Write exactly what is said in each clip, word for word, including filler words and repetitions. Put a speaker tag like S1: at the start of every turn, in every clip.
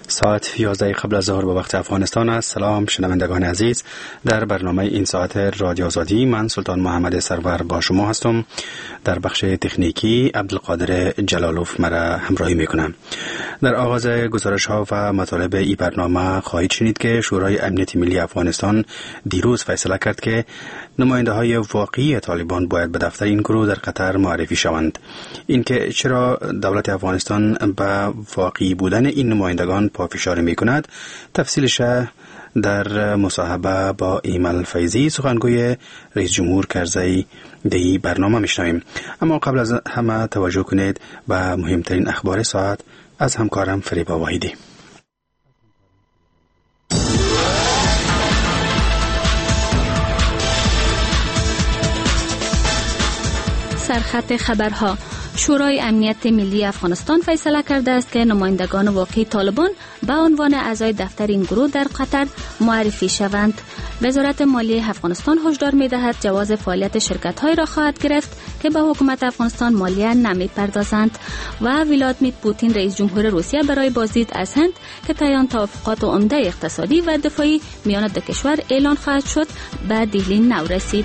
S1: ساعت یازده قبل از ظهر به وقت افغانستان است. سلام شنوندگان عزیز، در برنامه این ساعت رادیو آزادی من سلطان محمد سرور با شما هستم. در بخش تکنیکی عبدالقادر جلالوف مرا همراهی میکنم. در آغاز گزارش ها و مطالب این برنامه خواهید شنید که شورای امنیت ملی افغانستان دیروز فیصله کرد که نماینده های واقعی طالبان باید به دفتر این گروه در قطر معرفی شوند. اینکه چرا دولت افغانستان به واقعی بودن این نمایندگان پافشاری میکند، تفصیلش در مصاحبه با ایمل فیضی سخنگوی رئیس جمهور کرزی در برنامه میشنویم. اما قبل از همه توجه کنید به مهمترین اخبار ساعت از همکارم فریبا واحدی.
S2: سرخط خبرها: شورای امنیت ملی افغانستان فیصله کرده است که نمایندگان واقعی طالبان به عنوان اعضای دفتر این گروه در قطر معرفی شوند. وزارت مالیه افغانستان هشدار می‌دهد جواز فعالیت شرکت‌های را خواهد گرفت که به حکومت افغانستان مالیه نمی‌پردازند. و ولادیمیر پوتین رئیس جمهور روسیه برای بازدید از هند که طیان توافقات عمده اقتصادی و دفاعی میان دو کشور اعلان خواهد شد به دهلی نو رسید.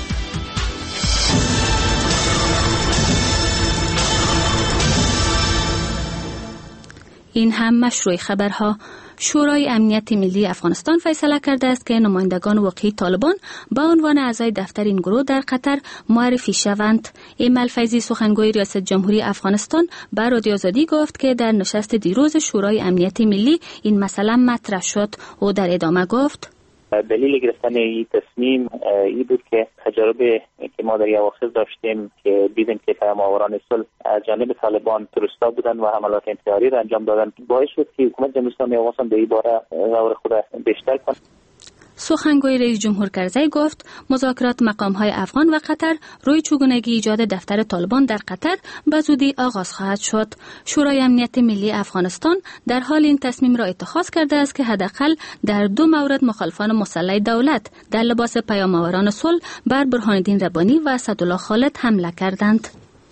S2: این هم مشروع خبرها. شورای امنیت ملی افغانستان فیصله کرده است که نمایندگان واقعی طالبان به عنوان اعضای دفتر این گروه در قطر معرفی شوند. ایمل فیضی سخنگوی ریاست جمهوری افغانستان به رادیو آزادی گفت که در نشست دیروز شورای امنیت ملی این مسئله مطرح شد. او در ادامه گفت
S3: دلیل گرفتن این تصمیم این بود که تجربه که ما در اواخر داشتیم که دیدیم که پیام‌آوران صلح از جانب طالبان تروریستا بودن و حملات انتحاری را انجام دادن، باعث شد که حکومت جمهوری اسلامی افغانستان در این باره غور خود بیشتر کنه.
S2: سخنگوی رئیس جمهور کرزی گفت مذاکرات مقام‌های افغان و قطر روی چگونگی ایجاد دفتر طالبان در قطر به زودی آغاز خواهد شد. شورای امنیت ملی افغانستان در حال این تصمیم را اتخاذ کرده است که حداقل در دو مورد مخالفان مسلح دولت در لباس پیام‌آوران صلح بر برهان‌الدین ربانی و اسدالله خالد حمله کردند.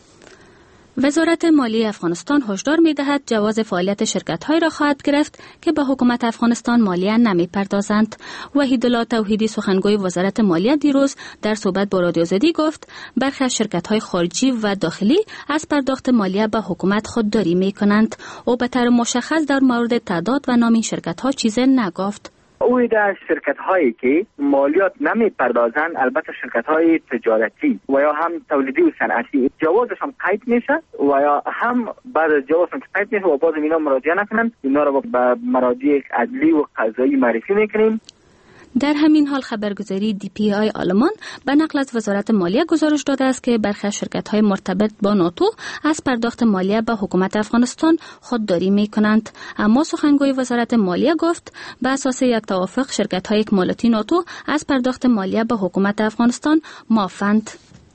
S2: وزارت مالیه افغانستان هشدار می‌دهد جواز فعالیت شرکت‌های را خواهد گرفت که به حکومت افغانستان مالیه نمی‌پردازند. وحیدالله توحیدی سخنگوی وزارت مالیه دیروز در صحبت با رادیو آزادی گفت برخی از شرکت‌های خارجی و داخلی از پرداخت مالیه به حکومت خودداری می‌کنند. او به طور مشخص در مورد تعداد و نام این شرکت‌ها چیزی نگفت.
S4: اوی در شرکت هایی که مالیات نمی پردازن، البته شرکت های تجارتی و یا هم تولیدی و صنعتی، جوازش هم قید میشه و یا هم بعد از جواز هم قید میشه و باز اینا مراجعه نکنن، اینا رو به مراجع عدلی و قضایی معرفی میکنیم.
S2: در همین حال خبرگزاری دی پی آی آلمان به نقل از وزارت مالیه گزارش داده است که برخی شرکت‌های مرتبط با ناتو از پرداخت مالیه به حکومت افغانستان خودداری می‌کنند. اما سخنگوی وزارت مالیه گفت به اساس یک توافق شرکت‌های اکمالاتی ناتو از پرداخت مالیه به حکومت افغانستان معافند.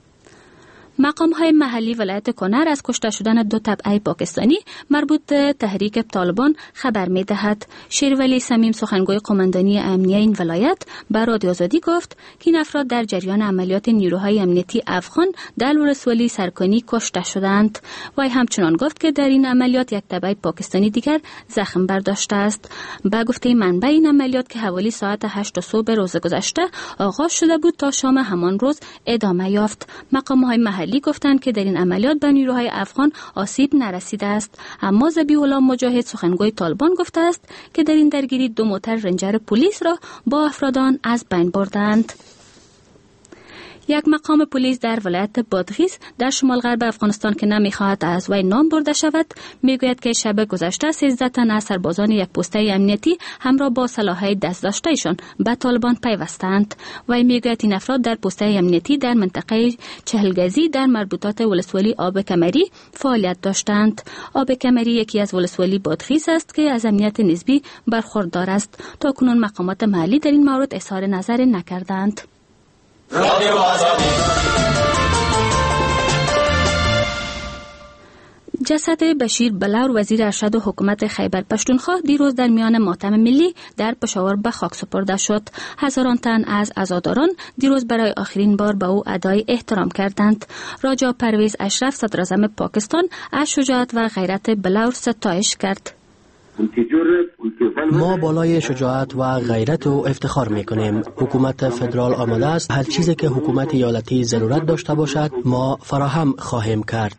S2: مقام‌های محلی ولایت کنر از کشته شدن دو تبعه پاکستانی مربوط به تحریک طالبان خبر می‌دهد. شیرولی صمیم سخنگوی قماندانی امنیه این ولایت به رادیو آزادی گفت که این افراد در جریان عملیات نیروهای امنیتی افغان در ولسوالی سرکانی کشته شدند. وی همچنان گفت که در این عملیات یک تبعه پاکستانی دیگر زخم برداشته است. به گفته منبع این عملیات که حوالی ساعت هشت صبح روز گذشته آغاز شده بود تا شام همان روز ادامه یافت. مقام‌های محلی گفتند که در این عملیات به نیروهای افغان آسیب نرسیده است. اما ذبیح الله مجاهد سخنگوی طالبان گفته است که در این درگیری دو موتر رنجر پلیس را با افرادان از بین بردند. یک مقام پلیس در ولایت بادغیس در شمال غرب افغانستان که نمیخواهد از وی نام برده شود میگوید که شب گذشته سیزده تن از سربازان یک پسته امنیتی همراه با سلاح‌های دست داشتهشان به طالبان پیوستند. وی میگوید این افراد در پسته امنیتی در منطقه چهلگزی در مربوطات ولسوالی آب کمری فعالیت داشتند. آب کمری یکی از ولسوالی بادغیس است که از امنیت نسبی برخوردار است. تا کنون مقامات محلی در این مورد اظهار نظر نکردند. رادیو آزادی. جسد بشیر بلور وزیر ارشد حکومت خیبر پشتونخوا دیروز در میان ماتم ملی در پشاور به خاک سپرده شد. هزاران تن از عزاداران دیروز برای آخرین بار به او ادای احترام کردند. راجا پرویز اشرف صدراعظم پاکستان از شجاعت و غیرت بلور ستایش کرد.
S5: Ulterior ما بالای شجاعت و غیرت و افتخار میکنیم. حکومت فدرال آماده است. هر چیزی که حکومت ایالتی ضرورت داشته باشد ما فراهم خواهیم کرد.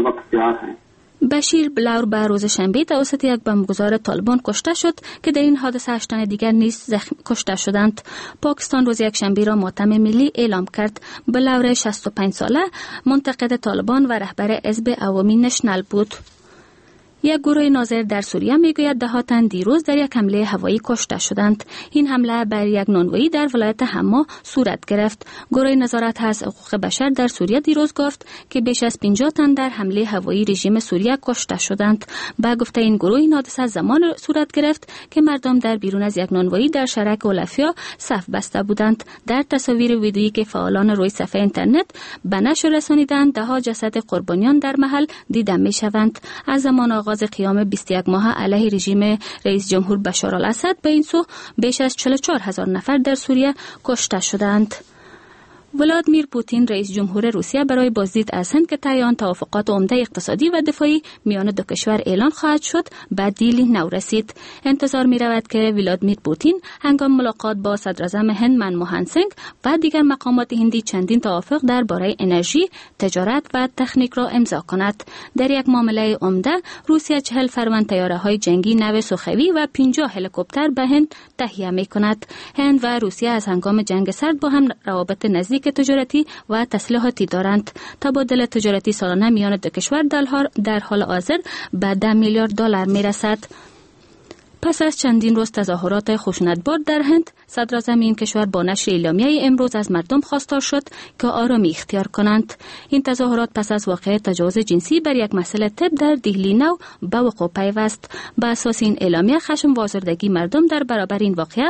S2: بشیر بلور به روز شنبه توسط یک بمبگذار طالبان کشته شد که در این حادثه هشت تن دیگر نیز زخمی کشته شدند. پاکستان روز یک شنبه را ماتم ملی اعلام کرد. بلور شصت و پنج ساله منتقد طالبان و رهبر حزب عوامی نشنل بود. یک گروه ناظر در سوریه میگوید ده ها تن دیروز در یک حمله هوایی کشته شدند. این حمله بر یک نانوایی در ولایت حما صورت گرفت. گروه نظارت از حقوق بشر در سوریه دیروز گفت که بیش از پنجاه تن در حمله هوایی رژیم سوریه کشته شدند. با گفته این گروه این حادثه زمان صورت گرفت که مردم در بیرون از یک نانوایی در شرق اولفیا صف بسته بودند. در تصاویر ویدیویی که فعالان روی صفحه اینترنت به نشر رسانیدند ده ها جسد قربانیان در محل دیده میشوند. از زمان آغاز قیام بیست و یک ماه علیه رژیم رئیس جمهور بشار الاسد به این سو بیش از چهل و چهار هزار نفر در سوریه کشته شدند. ولادیمیر پوتین رئیس جمهور روسیه برای بازدید از هند که طی آن توافقات عمده اقتصادی و دفاعی میان دو کشور اعلان خواهد شد به دیلی نو رسید. انتظار می رود که ولادیمیر پوتین هنگام ملاقات با صدراعظم هند منموهن سینگ و دیگر مقامات هندی چندین توافق درباره انرژی، تجارت و تکنیک را امضا کند. در یک معامله عمده روسیه چهل فرمان طیاره‌های جنگی نو سوخوی و پنجاه هلیکوپتر به هند تهیه می کند. هند و روسیه از هنگام جنگ سرد با هم روابط نزدیک تجارتی و تسلیحاتی دارند. تبادل تجارتی سالانه میان دو کشور در حال حاضر به ده میلیارد دلار میرسد. پس از چندین روز تظاهرات خشونتبار در هند، صدراعظم این کشور با نشر اعلامیه امروز از مردم خواستار شد که آرامی اختیار کنند. این تظاهرات پس از واقعه تجاوز جنسی بر یک مسئله طب در دهلی نو به وقوع پیوست. به اساس این اعلامیه خشم و آزردگی مردم در برابر این واقعه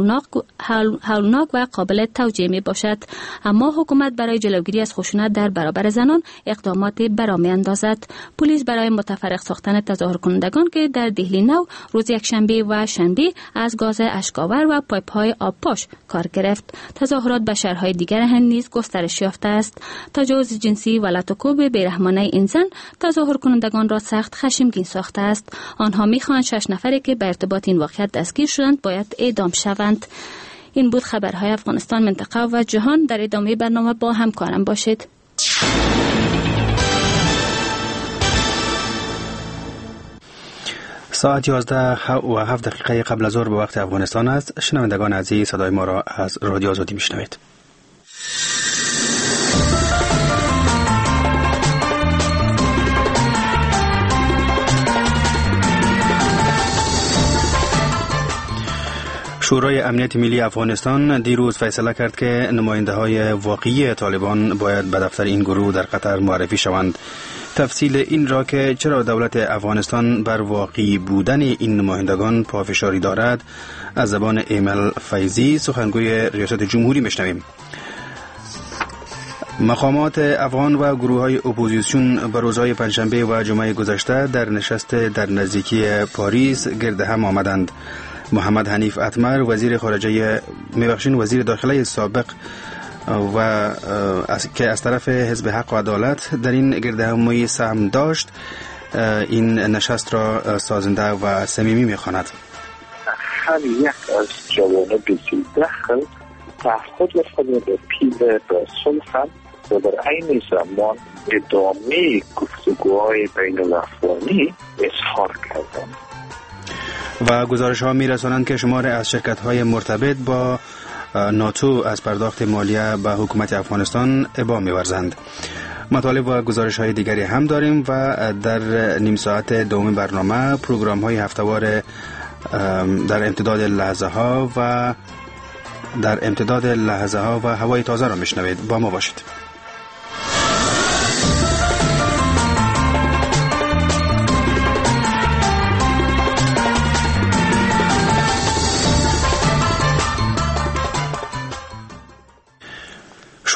S2: هولناک و قابل توجیه می باشد. اما حکومت برای جلوگیری از خشونت در برابر زنان اقداماتی برا می اندازد. پلیس برای متفرق ساختن تظاهر کنندگان که در دهلی نو روز یک شنبه و شنبه از گاز اشک‌آور و پایپ‌های آبپاش کار گرفت. تظاهرات به شهرهای دیگر هند نیز گسترش یافته است. تجاوز جنسی و لطوکوب بیرحمانه این زن تظاهر کنندگان را سخت خشمگین ساخته است. آنها می‌خواهند شش نفری که به ارتباط این واقعیت دستگیر شدند باید اعدام شوند. این بود خبرهای افغانستان، منطقه و جهان. در ادامه برنامه با همکارم باشید.
S1: ساعت یازده و هفت دقیقه قبل از ظهر به وقت افغانستان است. شنوندگان عزیز، صدای ما را از رادیو آزادی میشنوید. شورای امنیت ملی افغانستان دیروز فیصله کرد که نماینده های واقعی طالبان باید به دفتر این گروه در قطر معرفی شوند. تفصیل این را که چرا دولت افغانستان بر واقعی بودن این نمایندگان پافشاری دارد از زبان ایمل فیضی، سخنگوی ریاست جمهوری، میشنویم. مقامات افغان و گروه های اپوزیسیون به روزهای پنجشنبه و جمعه گذشته در نشست در نزدیکی پاریس گرد هم آمدند. محمد حنیف اتمر وزیر خارجه میبخشین وزیر داخله سابق و از که از طرف حزب حق و عدالت در این گرد همایی سهم داشت، این نشست را سازنده و صمیمی میخواند.
S6: هر یک از جوانب دخل تعهد خود به پیل به صلح و در عین زمان ادامه گفتگوهای بین الافغانی اظهار کردند.
S1: و گزارش ها می رسانند که شمار از شرکت های مرتبط با ناتو از پرداخت مالیه به حکومت افغانستان ابا می ورزند. مطالب و گزارش های دیگری هم داریم و در نیم ساعت دوم برنامه پروگرام های هفته‌وار در امتداد لحظه ها و در امتداد لحظه ها و هوای تازه را میشنوید. با ما باشید.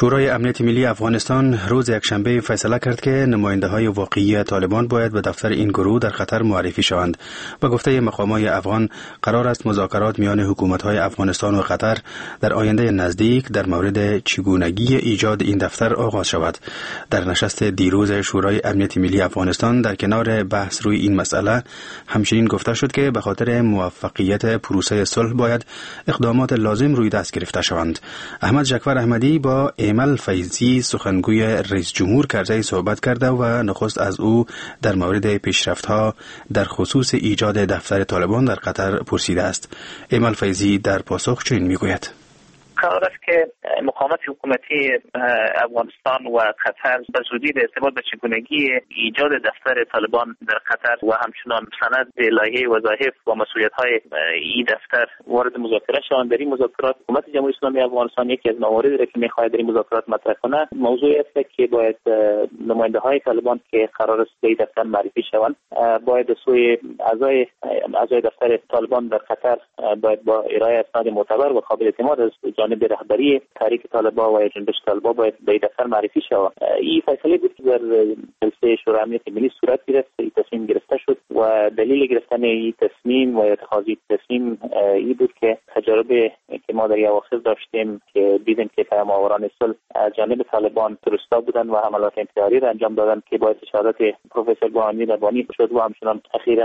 S1: شورای امنیت ملی افغانستان روز یکشنبه فیصله کرد که نماینده‌های واقعی طالبان باید به دفتر این گروه در قطر معرفی شوند. به گفته مقامات افغان قرار است مذاکرات میان حکومت‌های افغانستان و قطر در آینده نزدیک در مورد چگونگی ایجاد این دفتر آغاز شود. در نشست دیروز شورای امنیت ملی افغانستان در کنار بحث روی این مسئله همچنین گفته شد که به خاطر موفقیت پروسه صلح باید اقدامات لازم روی دست گرفته شوند. احمد جعفر احمدی با ایمل فیضی سخنگوی رئیس جمهور کرزی صحبت کرده و نخست از او در مورد پیشرفت‌ها در خصوص ایجاد دفتر طالبان در قطر پرسیده است. ایمل فیضی در پاسخ چنین میگوید:
S3: قرار است که مقامات حکومتی افغانستان و قطر به زودی در ارتباط به چگونگی ایجاد دفتر طالبان در قطر و همچنان سند لایحه وظایف و مسئولیت‌های این دفتر وارد مذاکره شوند. در این مذاکرات حکومت جمهوری اسلامی افغانستان یکی از مواردی را که می‌خواهد در این مذاکرات مطرح کنه موضوعی است که باید نماینده‌های طالبان که قرار است به دفتر معرفی شوند باید به سوی اعضای اعضای دفتر طالبان در قطر باید با ارائه اسناد معتبر و قابل اعتماد از جانب رهبری تحریک طالبان و جنبش طالبان باید به دفتر معرفی شود. این فیصله بود که در جلسه شورای امنیت ملی صورت گرفت. این تصمیم گرفته شد و دلیل گرفتن این تصمیم و اتخاذ این تصمیم این بود که تجربه که ما در اواخر داشتیم که دیدیم که پیام‌آوران صلح از جانب طالبان تروستا بودن و حملات انتحاری را انجام دادن که باعث شهادت پروفسور بهانی ربانی شد و همچنان اخیراً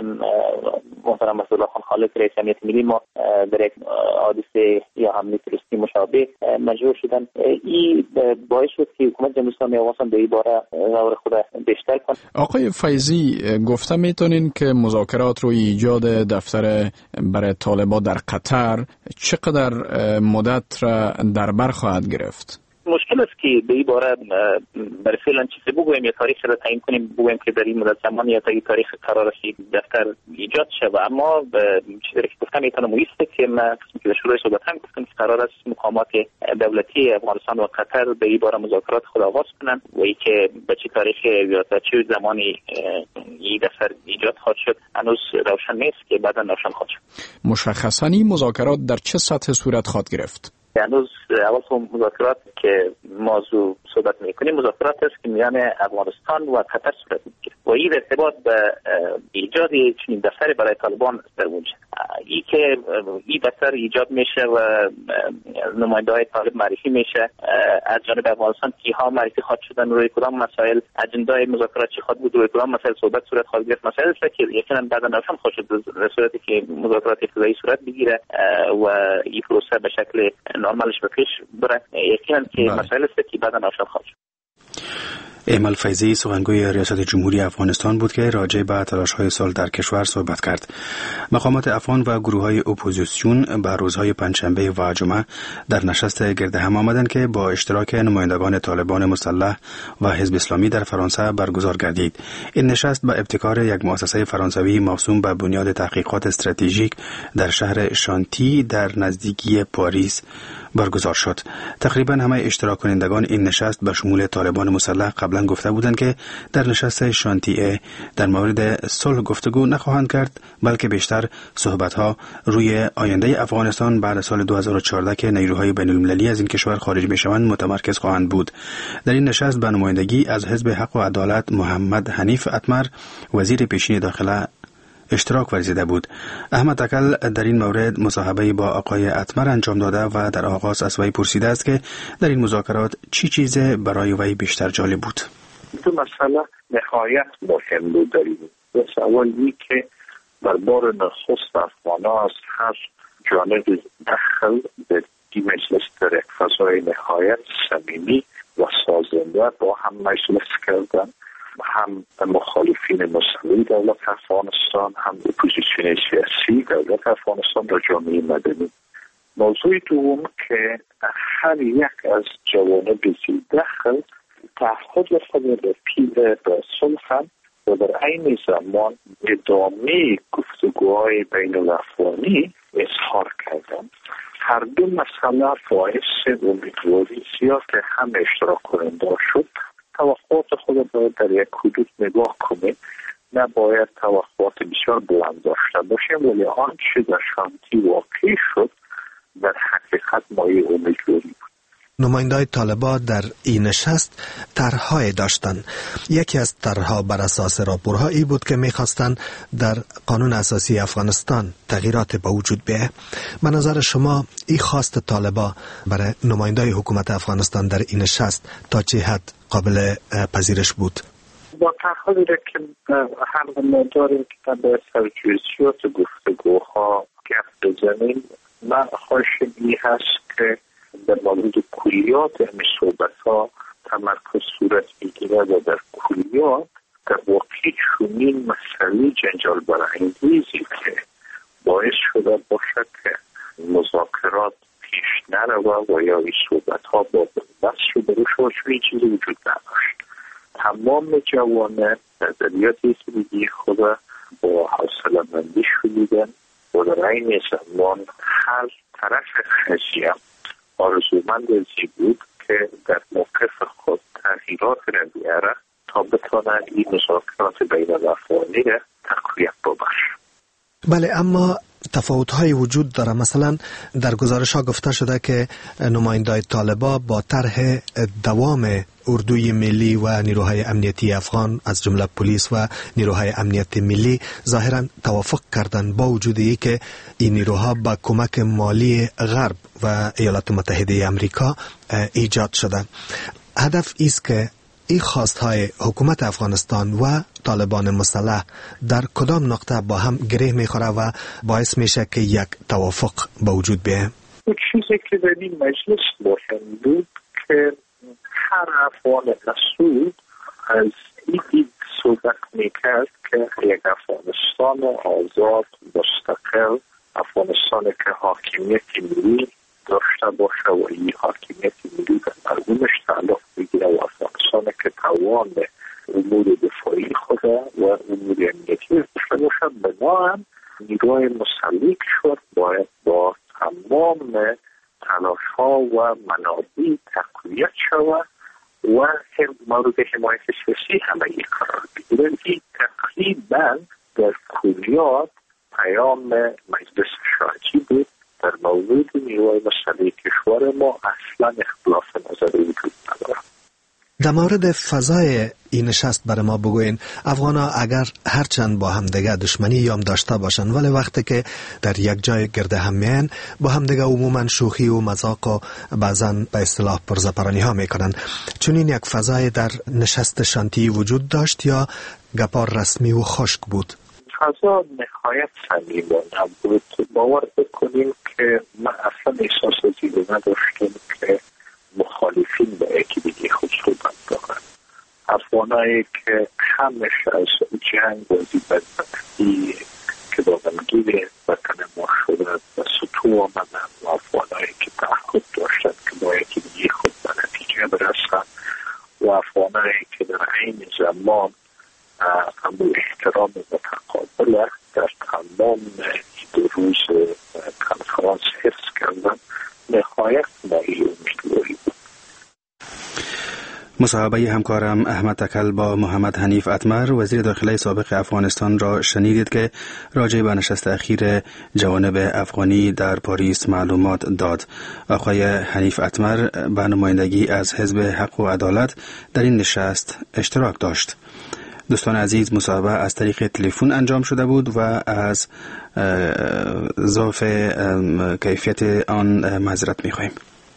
S3: محترم اسدالله خان خالق رئیس امنیت ملی ما در یک حادثه یا حمله تروریستی مشابه مجبور شدن. این باعث شد که حکومت جمهوری اسلامی افغانستان به این باره غور خود بیشتر کنه.
S7: آقای فیضی گفته میتونین که مذاکرات روی ایجاد دفتر برای طالبان در قطر چقدر مدت را در بر خواهد گرفت؟
S3: مشکل است که به این باره برای فعلا چیزی بگویم یا تاریخ را تعیین کنیم بگویم که در این مدت زمان یا تا این تاریخ قرار است دفتر ایجاد شود. اما چیزی که گفتم میتونم ایسته که ما قسمی که در شروع صحبت هم گفتم که قرار است مقامات دولتی افغانستان و قطر به این باره مذاکرات خود آغاز کنند و ای که به چه تاریخی یا تا چه زمانی این دفتر ایجاد خواهد شد هنوز روشن نیست که بعدا روشن خواهد شد.
S7: مشخصاً این مذاکرات در چه سطح صورت خواهد گرفت؟
S3: هنوز اول مذاکرات که موضوع صحبت میکنیم مذاکرات است که میان افغانستان و قطر صورت میگیره و این ارتباط به ایجاد چنین دفتری برای طالبان در اونجا ای که این دفتر ایجاد میشه و نماینده‌های طالب معرفی میشه از جانب افغانستان کیها معرفی خواهد شدن روی کدام مسائل اجندای مذاکرات چی خواهد بود روی کدام مسائل صحبت صورت خواهد گرفت مسائل است که یقینا بعدا روشن خواهد شد در صورتی که مذاکرات ابتدایی صورت بگیره و این پروسه به شکل نرمالش به پیش بره یقینا که مسائل است که بعدا روشن خواهد شد.
S1: ایمل فیضی سخنگوی ریاست جمهوری افغانستان بود که راجع به تلاش‌های صلح در کشور صحبت کرد. مقامات افغان و گروه‌های اپوزیسیون به روزهای پنجشنبه و جمعه در نشست گرد هم آمدند که با اشتراک نمایندگان طالبان مسلح و حزب اسلامی در فرانسه برگزار گردید. این نشست به ابتکار یک مؤسسه فرانسوی موسوم به بنیاد تحقیقات استراتژیک در شهر شانتی در نزدیکی پاریس برگزار شد. تقریبا همه اشتراک کنندگان این نشست به شمول طالبان مسلح قبلا گفته بودند که در نشست شانتیه در مورد صلح گفتگو نخواهند کرد بلکه بیشتر صحبت‌ها روی آینده افغانستان بعد سال دو هزار و چهارده که نیروهای بین‌المللی از این کشور خارج می‌شوند متمرکز خواهند بود. در این نشست به نمایندگی از حزب حق و عدالت محمد حنیف اتمر وزیر پیشین داخله اشتراک ورزیده بود. احمد اکل در این مورد مصاحبه با آقای اتمر انجام داده و در آغاز از وی پرسیده است که در این مذاکرات چی چیز برای وی بیشتر جالب بود.
S6: دو مسئله نهایت مهم بود در این سوالی که در بار نخست افغانا از هر جانب دخل به این مجلس در یک فضای نهایت صمیمی و سازنده با هم مجلس کردن، هم مخالفین مسلح دولت افغانستان هم اپوزیسیون سیاسی دولت افغانستان و جامعه مدنی. موضوع دوم که هر یک از جوانب دخل تعهد خود به پیل به صلح و در عین زمان ادامه گفتگوهای بین الافغانی اظهار کردند. هر دو مسئله باعث امیدواری زیاد هم اشتراک کننده شد. توقعات خود باید در یک حدود نگاه کنیم، نباید توقعات بسیار بلند داشته باشیم، ولی آنچه در شانتی واقعی شد در حقیقت مایه امیدواری بود.
S8: نماینده‌های طالبان در این نشست طرح‌های داشتند. یکی از طرح‌ها بر اساس راپورهایی بود که می‌خواستند در قانون اساسی افغانستان تغییرات به وجود بیاید. به نظر شما این خواست طالبان برای نماینده‌های حکومت افغانستان در این نشست تا چه حد قابل پذیرش بود؟
S6: با تحقیقی که هم ما داریم که در سرجزئیات گفتگوها گپ بزنیم، من خواهشم این هست که در مورد کلیات این صحبت‌ها تمرکز صورت بگیره و در کلیات در واقع چنین مسئله جنجال برانگیزی که باعث شده باشه که مذاکرات پیش نروه و یا این صحبت‌ها با بنبست شده باشه، چون چیزی وجود نداشت. تمام جوانه نظریات ایسویدی خود با حوصله مندی شدیدن و در این زمان هر طرف خشیم آرزومند ازی بود که در موقف خود تغییرات را بیاره تا بتانن این مذاکرات بین الافغانی را تقویت ببخش.
S8: بله، اما تفاوت‌های وجود داره. مثلا در گزارش‌ها گفته شده که نماینده‌های طالبان با طرح دوام اردوی ملی و نیروهای امنیتی افغان از جمله پلیس و نیروهای امنیت ملی ظاهراً توافق کردند، با وجودی که این نیروها با کمک مالی غرب و ایالات متحده آمریکا ایجاد شده. هدف است که این خواستهای حکومت افغانستان و طالبان مسلح در کدام نقطه با هم گره میخوره و باعث میشه که یک توافق به وجود بیاید؟
S6: چیزی که در این مجلس مهم بود که هر افغان مسئول از این دید صحبت میکرد که یک افغانستان آزاد مستقل، افغانستان که حاکمیت ملی داشته باشه و این حاکمیت ملی به مردمش تعلق بگیره و افغانستان که توان امور دفاعی خود و امور امنیتی داشته باشه. بنابراین نیروهای مسلح شد باید با تمام تلاش ها و منابع تقویت شود و مورد حمایت سیاسی همه یک قرار بگیره. این تقریبا در کلیات پیام مجلس شورای بود. در مورد نیروهای مسلح کشور ما اصلا اختلاف نظر وجود نداره.
S8: در مورد فضای این نشست برای ما بگوین. افغانا اگر هرچند با همدیگه دشمنی یام داشته باشن، ولی وقتی که در یک جای گرد هم میان با همدیگه عموما شوخی و مذاق و بعضا به اصطلاح پرزپرانی ها میکنن. چون این یک فضای در نشست شانتی وجود داشت یا گپار رسمی و خشک بود؟
S6: فضا نهایت صمیمانه بود. باور بکنیم که من اصلا احساس ازی رو نداشتم که مخالفین به یکی دیگه خود صحبت دارن. افغانایی که همش از جنگ و بدبختی که با منگیر وطن ما شده و سطوح آمدن و افغانایی که تعهد داشتن که با یکی دیگه خود به نتیجه برسن و افغانایی که در این زمان همون احترام متقابل در تمام دو روز کنفرانس حفظ کردن، نهایت مایی امیدواری بود.
S1: مصاحبه همکارم احمد تکل با محمد حنیف اتمر وزیر داخله سابق افغانستان را شنیدید که راجع به نشست اخیر جوانب افغانی در پاریس معلومات داد. آقای حنیف اتمر به نمایندگی از حزب حق و عدالت در این نشست اشتراک داشت. دوستان عزیز، مصاحبه از طریق تلفن انجام شده بود و از ضعف کیفیت آن معذرت می‌خواهیم.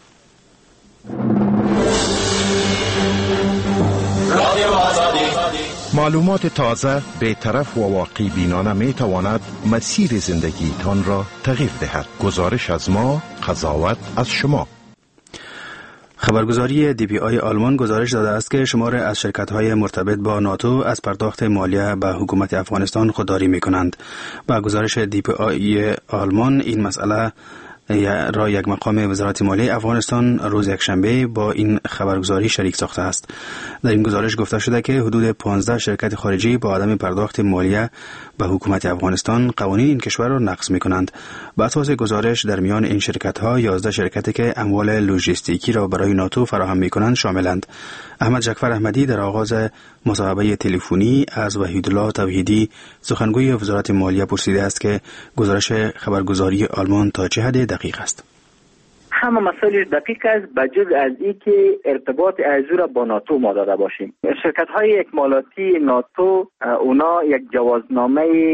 S9: معلومات تازه، بی‌طرف و واقع بینانه می تواند مسیر زندگی تان را تغییر دهد. گزارش از ما، قضاوت از شما.
S1: خبرگزاری دی پی آی آلمان گزارش داده است که شمار از شرکت‌های مرتبط با ناتو از پرداخت مالیه به حکومت افغانستان خودداری می‌کنند. با گزارش دی پی آی آلمان این مسئله را یک مقام وزارت مالیه افغانستان روز یکشنبه با این خبرگزاری شریک ساخته است. در این گزارش گفته شده که حدود پانزده شرکت خارجی با عدم پرداخت مالیه به حکومت افغانستان قوانین این کشور را نقض می‌کنند. بر اساس گزارش در میان این شرکت‌ها یازده شرکتی که اموال لوجستیکی را برای ناتو فراهم می‌کنند شاملند. احمد جعفر احمدی در آغاز مصاحبه تلفنی از وحیدالله توحیدی سخنگوی وزارت مالیه پرسیده است که گزارش خبرگزاری آلمان تا چه حد دقیق است.
S4: همه مسائل دقیق است بجز از این که ارتباط ازو را با ناتو ما داده باشیم. شرکت های اکمالاتی ناتو اونا یک جوازنامه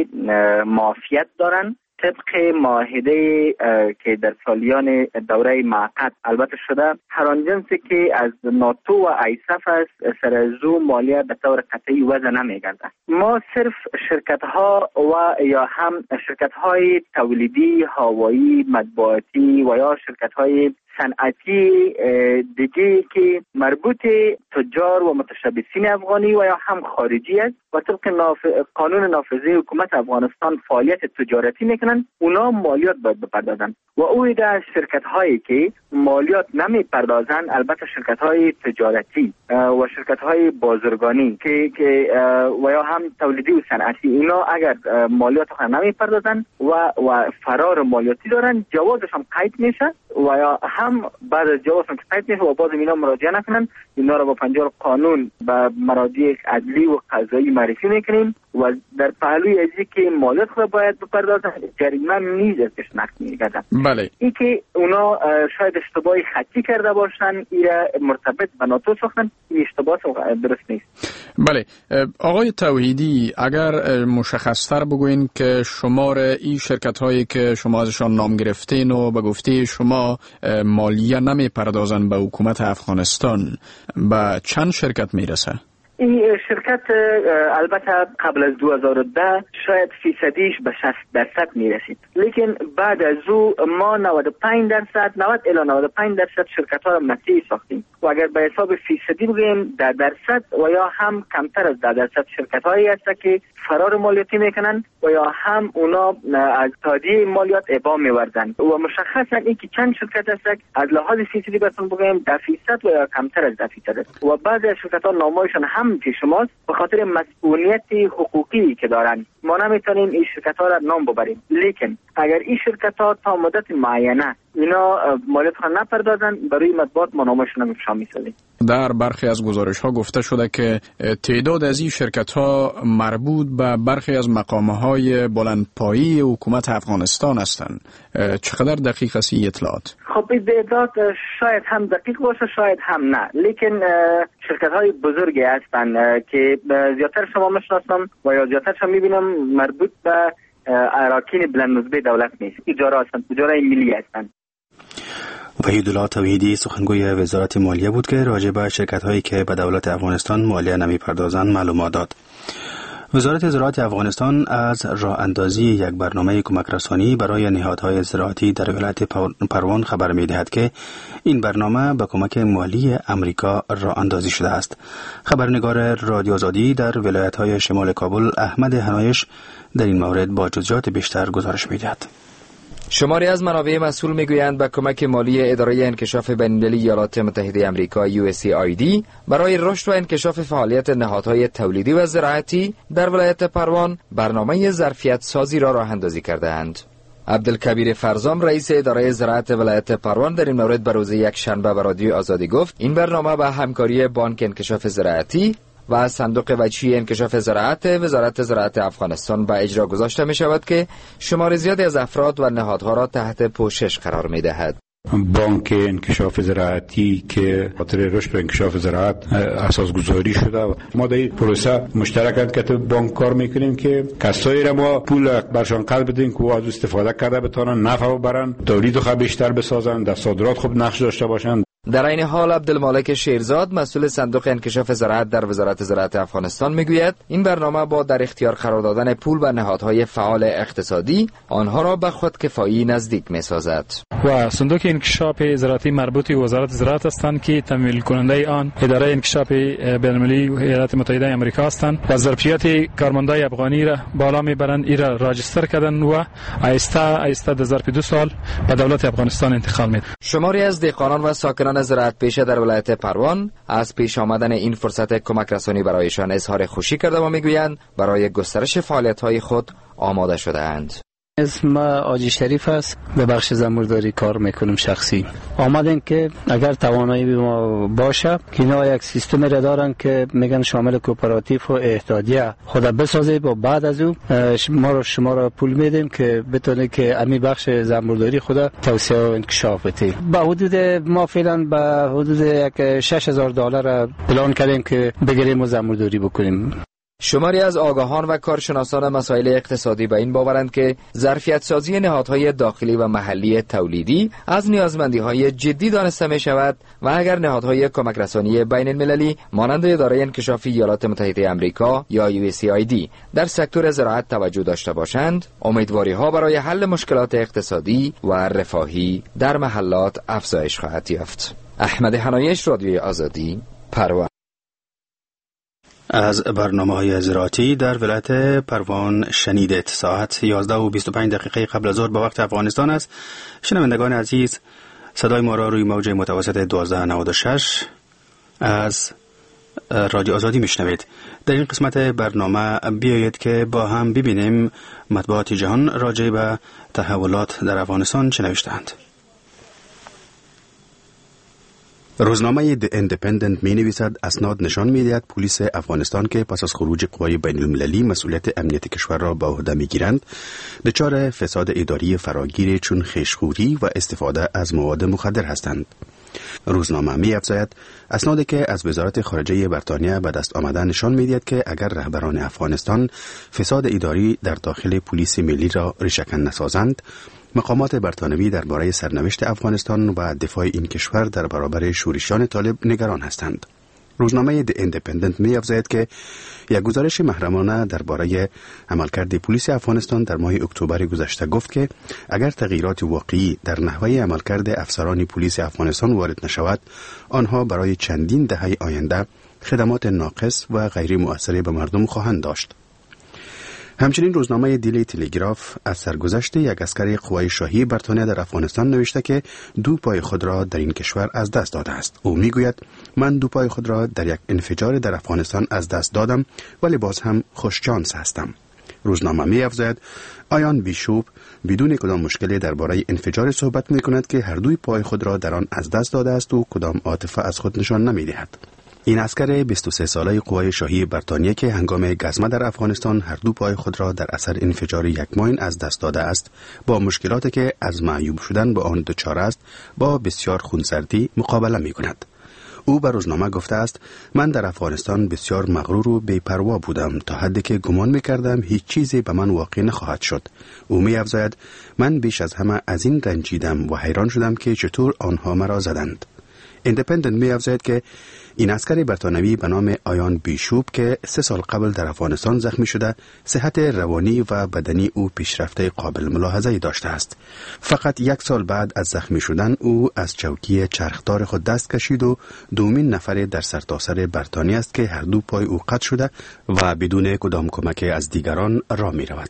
S4: معافیت دارن طبق معاهده که در سالیان دوره معقد البته شده. هر آن جنسی که از ناتو و ایسف است سر ازو مالیه به طور قطعی وضع نمیگرده. ما صرف شرکت ها و یا هم شرکت های تولیدی هوایی مطبوعاتی و یا شرکت های صنعتی دیگه که مربوط تجار و متشبثین افغانی و یا هم خارجی است و طبق ناف... قانون نافذه حکومت افغانستان فعالیت تجارتی میکنن، اونا مالیات باید بپردازن و او ایده از شرکت هایی که مالیات نمیپردازن البته شرکت های تجارتی و شرکت های بازرگانی که که و یا هم تولیدی و صنعتی، اینا اگر مالیات خود نمیپردازن و و فرار مالیاتی دارن جوازش هم قید میشه و یا هم بعد از جواز هم قید میشه و باز اینا مراجعه نکنن، اینا رو با پنجاه قانون به مراجع عدلی و قضایی معرفی میکنیم و در پهلوی ازی که مالیات خود باید بپردازن جریمه نیز ازش نقد میگردن.
S7: بله.
S4: این که اونا شاید اشتباهی خطی کرده باشن ایره مرتبط به ناتو ساختن، این اشتباه درست نیست.
S7: بله آقای توحیدی، اگر مشخصتر بگوین که شمار این شرکت هایی که شما ازشان نام گرفتین و به گفته شما مالیه نمی پردازن به حکومت افغانستان، به چند شرکت میرسه؟
S4: این شرکت البته قبل از دو هزار و ده شاید فیصدیش به شصت درصد میرسید، لیکن بعد از او ما نود و پنج درصد نود الی نود و پنج درصد شرکت ها را مسیحی ساختیم و اگر به حساب فیصدی بگیم ده درصد و یا هم کمتر از ده درصد شرکت هایی هست که فرار مالیاتی میکنن و یا هم اونا از تادیه مالیات ابا میوردن و مشخصا این که چند شرکت هست از لحاظ فیصدی بهتون بگیم ده فیصد و یا کمتر از ده فیصد است و بعضی از شرکت ها نامایشان هم که شماست به خاطر مسئولیت حقوقی که دارن ما نمیتونیم این شرکت ها را نام ببریم، لیکن اگر این شرکت ها تا مدت معینه اینا مالیات خود نپردازن برای مطبوعات ما نامشون افشا می‌سازیم.
S7: در برخی از گزارش ها گفته شده که تعداد از این شرکت ها مربوط به برخی از مقامه های بلندپایی حکومت افغانستان هستند. چقدر دقیق است این اطلاعات؟
S4: خب این اطلاعات شاید هم دقیق باشه شاید هم نه، لیکن شرکت های بزرگی هستند که زیادتر شما میشناسم و یا زیادتر شما میبینم مربوط به اراکین بلندنسبه دولت نیست، اجاره هستند، اجاره ملی هستند.
S1: وحیدالله توحیدی سخنگوی وزارت مالیه بود که راجع به شرکت هایی که به دولت افغانستان مالیه نمی پردازند معلومات داد. وزارت زراعت افغانستان از راه اندازی یک برنامه کمک رسانی برای نهادهای زراعتی در ولایت پروان خبر می دهد که این برنامه با کمک مالی امریکا راه اندازی شده است. خبرنگار رادیو آزادی در ولایت های شمال کابل احمد هنایش در این مورد با جزئیات بیشتر گزارش می دهد.
S10: شماری از منابع مسئول میگویند با کمک مالی اداره انکشاف بین‌المللی ایالات متحده آمریکا یو اس ای آی دی برای رشد و انکشاف فعالیت نهادهای تولیدی و زراعتی در ولایت پروان برنامه ظرفیت سازی را راه اندازی کرده‌اند. عبدالکبیر فرزام رئیس اداره زراعت ولایت پروان در این مورد به روز یک شنبه به رادیو آزادی گفت این برنامه با همکاری بانک انکشاف زراعتی و صندوق وجهی انکشاف زراعت وزارت زراعت افغانستان به اجرا گذاشته می شود که شمار زیادی از افراد و نهادها را تحت پوشش قرار می دهد.
S11: بانک انکشاف زراعتی که خاطر رشد و انکشاف زراعت اساس گذاری شده، ما در این پروسه مشترکاً که بانک کار میکنیم که کسایی را ما پول برشان قرض بدیم که از استفاده کرده بتونن نفع ببرن، تولید خود بیشتر بسازن، در صادرات خوب نقش داشته باشن.
S10: در این حال عبدالمالک شیرزاد مسئول صندوق انکشاف زراعت در وزارت زراعت افغانستان میگوید این برنامه با در اختیار قرار دادن پول به نهادهای فعال اقتصادی آنها را به خودکفایی نزدیک میسازد.
S12: و صندوق انکشاف زراعتی مربوط به وزارت زراعت هستند که تمویل کننده آن اداره انکشاف بین‌المللی ایالات متحده آمریکا هستند و ظرفیت کارمندای افغانی را بالا میبرند، این را راجستر کردن و آیسته آیسته در ظرف دو سال به دولت افغانستان انتقال میدن.
S10: شماری از دهقانان و ساکنان زراعت پیشه در ولایت پروان از پیش آمدن این فرصت کمک رسانی برایشان اظهار خوشی کرده و میگویند برای گسترش فعالیت‌های خود آماده شده‌اند.
S13: اسم آجی شریف است، به بخش زنبورداری کار میکنم شخصی. آمدیم که اگر توانایی ما باشه که اینا یک سیستم را دارن که میگن شامل کوپراتیو و اتحادیه خود بسازه و بعد از او ما رو شما را پول میدیم که بتونه که امی بخش زنبورداری خود توسعه و انکشاف بده. با حدود ما فعلا به حدود یک شش هزار دلار پلان کردیم که بگیریم و زنبورداری بکنیم.
S10: شماری از آگاهان و کارشناسان مسائل اقتصادی به این باورند که ظرفیت سازی نهادهای داخلی و محلی تولیدی از نیازمندی‌های جدی دانسته می شود و اگر نهادهای کمک رسانی بین المللی مانند اداره انکشاف ایالات متحده آمریکا یا یو اس ای آی دی در سکتور زراعت توجه داشته باشند، امیدواری‌ها برای حل مشکلات اقتصادی و رفاهی در محلات افزایش خواهد یافت. احمد حنایش، رادیوی آزادی، پروان.
S1: از برنامه‌های زراعتی در ولایت پروان شنیدید. ساعت یازده و بیست و پنج دقیقه قبل از ظهر به وقت افغانستان است. شنوندگان عزیز، صدای ما را روی موج متوسط دوازده نود و شش از رادیو آزادی میشنوید. در این قسمت برنامه بیایید که با هم ببینیم مطبوعات جهان راجع به تحولات در افغانستان چه نوشتند. روزنامه The Independent می نویسد اسناد نشان می دهد پلیس افغانستان که پس از خروج قوای بین المللی مسئولیت امنیت کشور را به عهده می گیرند دچار فساد اداری فراگیر چون خشخوری و استفاده از مواد مخدر هستند. روزنامه می افزاید اسنادی که از وزارت خارجه بریتانیا به دست آمده نشان می دهد که اگر رهبران افغانستان فساد اداری در داخل پلیس ملی را ریشه‌کن نسازند، مقامات برتانوی درباره سرنوشت افغانستان و دفاع این کشور در برابر شورشیان طالب نگران هستند. روزنامه The Independent می افزاید که یک گزارش محرمانه درباره عملکرد پلیس افغانستان در ماه اکتبر گذشته گفت که اگر تغییرات واقعی در نحوه عملکرد افسران پلیس افغانستان وارد نشود، آنها برای چندین دهه آینده خدمات ناقص و غیر مؤثر به مردم خواهند داشت. همچنین روزنامه دیلی تلگراف از سرگذشت یک عسکر قوای شاهی بریتانیا در افغانستان نوشته که دو پای خود را در این کشور از دست داده است. او میگوید من دو پای خود را در یک انفجار در افغانستان از دست دادم ولی باز هم خوششانس هستم. روزنامه می افزاید آیان بیشوپ بدون کدام مشکلی درباره انفجار صحبت می کند که هر دوی پای خود را در آن از دست داده است و کدام عاطفه از خود نشان نمی دهد. این عسکر بیست و سه ساله قوای شاهی بریتانیا که هنگام گزمه در افغانستان هر دو پای خود را در اثر انفجار یک ماین از دست داده است، با مشکلاتی که از معیوب شدن با آن دچار است با بسیار خونسردی مقابله می کند. او به روزنامه گفته است من در افغانستان بسیار مغرور و بی‌پروا بودم تا حدی که گمان می‌کردم هیچ چیزی به من واقع نخواهد شد. او می‌افزاید من بیش از همه از این رنجیدم و حیران شدم که چطور آنها مرا زدند. ایندیپندنت می‌افزاید که این عسکر بریتانوی به نام آیان بیشوپ که سه سال قبل در افغانستان زخمی شده، صحت روانی و بدنی او پیشرفته قابل ملاحظه‌ای داشته است. فقط یک سال بعد از زخمی شدن او از چوکی چرخدار خود دست کشید و دومین نفر در سرتاسر بریتانیا است که هر دو پای او قطع شده و بدون کدام کمک از دیگران راه می رود.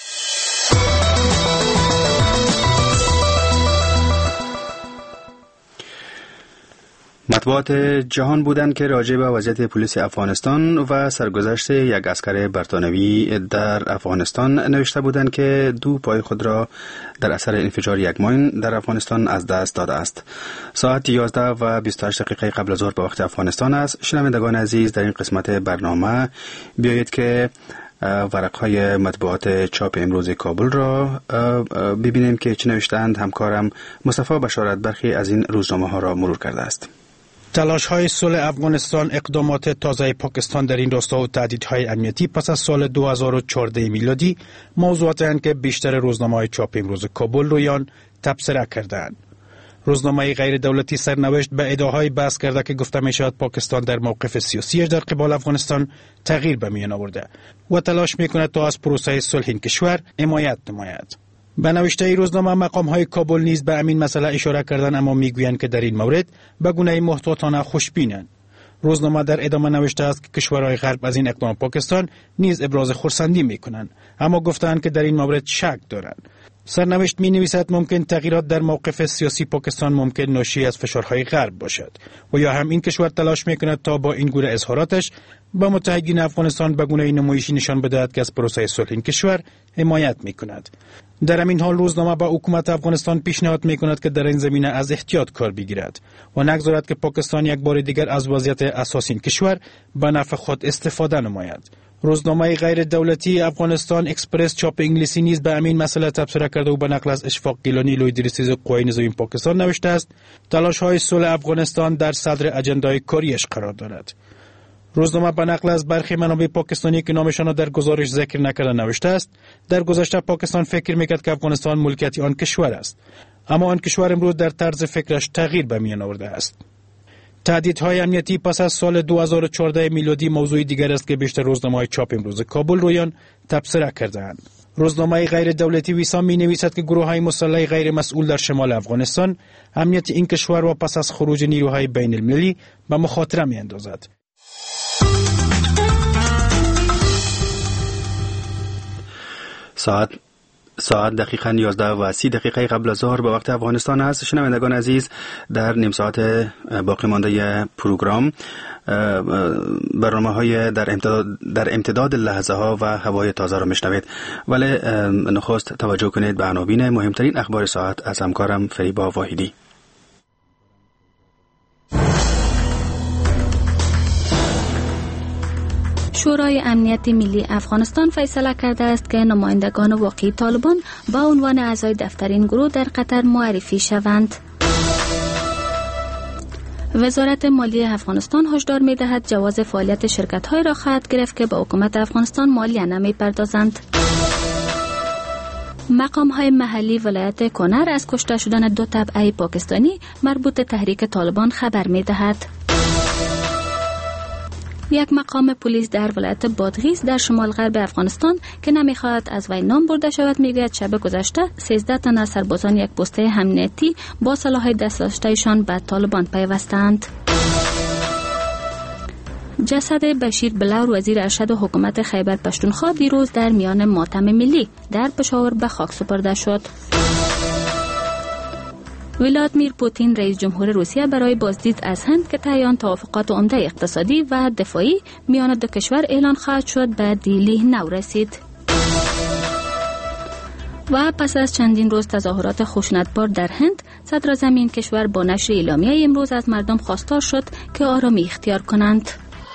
S1: مطبوعات جهان بودند که راجع به وضعیت پلیس افغانستان و سرگذشت یک عسکر بریتانوی در افغانستان نوشته بودند که دو پای خود را در اثر انفجار یک ماین در افغانستان از دست داده است. ساعت یازده و بیست و هشت دقیقه قبل از ظهر به وقت افغانستان است. شنوندگان عزیز، در این قسمت برنامه بیایید که ورقهای مطبوعات چاپ امروز کابل را ببینیم که چه نوشتند. همکارم مصطفی بشارت برخی از این روزنامه ها را مرور کرده است.
S14: تلاش های صلح افغانستان، اقدامات تازه پاکستان در این راستا و تهدیدهای امنیتی پس از سال دو هزار و چهارده میلادی موضوعاتی هستند که بیشتر روزنامه های چاپ امروز کابل رویان تبصره کردند. روزنامه غیر دولتی سرنوشت به ادعاهای بحث کرده که گفته می شود پاکستان در موقف سیاسیش در قبال افغانستان تغییر به میان آورده و تلاش می کند تا از پروسه صلح این کشور حمایت نماید. به نوشته ای روزنامه مقام های کابل نیز به همین مسئله اشاره کردند، اما میگویند که در این مورد به گونه محتاطانه خوشبینند. روزنامه در ادامه نوشته است که کشورهای غرب از این اقدام پاکستان نیز ابراز خرسندی میکنند، اما گفتند که در این مورد شک دارند. سرنوشت می نویسد ممکن تغییرات در موقف سیاسی پاکستان ممکن ناشی از فشارهای غرب باشد و یا هم این کشور تلاش می کند تا با این گونه اظهاراتش با متحدین افغانستان به گونه نمایشی نشان بدهد که از پروسه صلح این کشور حمایت می کند. در همین حال روزنامه با حکومت افغانستان پیشنهاد می کند که در این زمینه از احتیاط کار بگیرد و نگذارد که پاکستان یک بار دیگر از وضعیت اساسی این کشور به نفع خود استفاده نماید. روزنامه غیر دولتی افغانستان اکسپرس چاپ انگلیسی نیز به همین مسئله تبصره کرده و به نقل از اشفاق گیلانی لوی دیرسیز قوای نظامی پاکستان نوشته است تلاش‌های صلح افغانستان در صدر اجندای کاریش قرار دارد. روزنامه به نقل از برخی منابع پاکستانی که نامشان را در گزارش ذکر نکرده نوشته است در گذشته پاکستان فکر میکرد که افغانستان ملکیت آن کشور است، اما آن کشور امروز در طرز فکرش تغییر به میان آورده است. تهدیدهای امنیتی پس از سال دو هزار و چهارده میلادی موضوع دیگر است که بیشتر روزنامه‌های چاپ امروز کابل رویان تبصره کرده‌اند. روزنامه غیر دولتی ویسا می نویسد که گروه‌های مسلح غیر مسئول در شمال افغانستان امنیت این کشور را پس از خروج نیروهای بین المللی به مخاطره می اندازد.
S1: ساعت ساعت دقیقاً یازده و سی دقیقه قبل از ظهر به وقت افغانستان است. شنوندگان عزیز، در نیم ساعت باقی مانده پروگرام برنامه های در امتداد, در امتداد لحظه ها و هوای تازه را میشنوید، ولی نخست توجه کنید به عناوین مهمترین اخبار ساعت از همکارم فریبا واحدی.
S2: شورای امنیت ملی افغانستان فیصله کرده است که نمایندگان واقعی طالبان با عنوان اعضای دفترین گروه در قطر معرفی شوند. وزارت مالیه افغانستان هشدار می‌دهد جواز فعالیت شرکت‌های را خواهد گرفت که به حکومت افغانستان مالیه نمی‌پردازند. مقام‌های محلی ولایت کنر از کشته شدن دو تبعه پاکستانی مربوط تحریک طالبان خبر می‌دهد. یک مقام پلیس در ولایت بادغیس در شمال غرب افغانستان که نمیخواهد از وی نام برده شود میگوید شب گذشته سیزده تن از سربازان یک پسته امنیتی با سلاح دست‌داشته‌شان به طالبان پیوستند. جسد بشیر بلور وزیر ارشد حکومت خیبر پشتونخوا دیروز در میان ماتم ملی در پشاور به خاک سپرده شد. ولادیمیر پوتین رئیس جمهور روسیه برای بازدید از هند که طی توافقات عمده اقتصادی و دفاعی میان دو کشور اعلان خواهد شد به دیلی نو رسید. و پس از چندین روز تظاهرات خشونتبار در هند، صدراعظم این کشور با نشر اعلامیه امروز از مردم خواستار شد که آرامی اختیار کنند.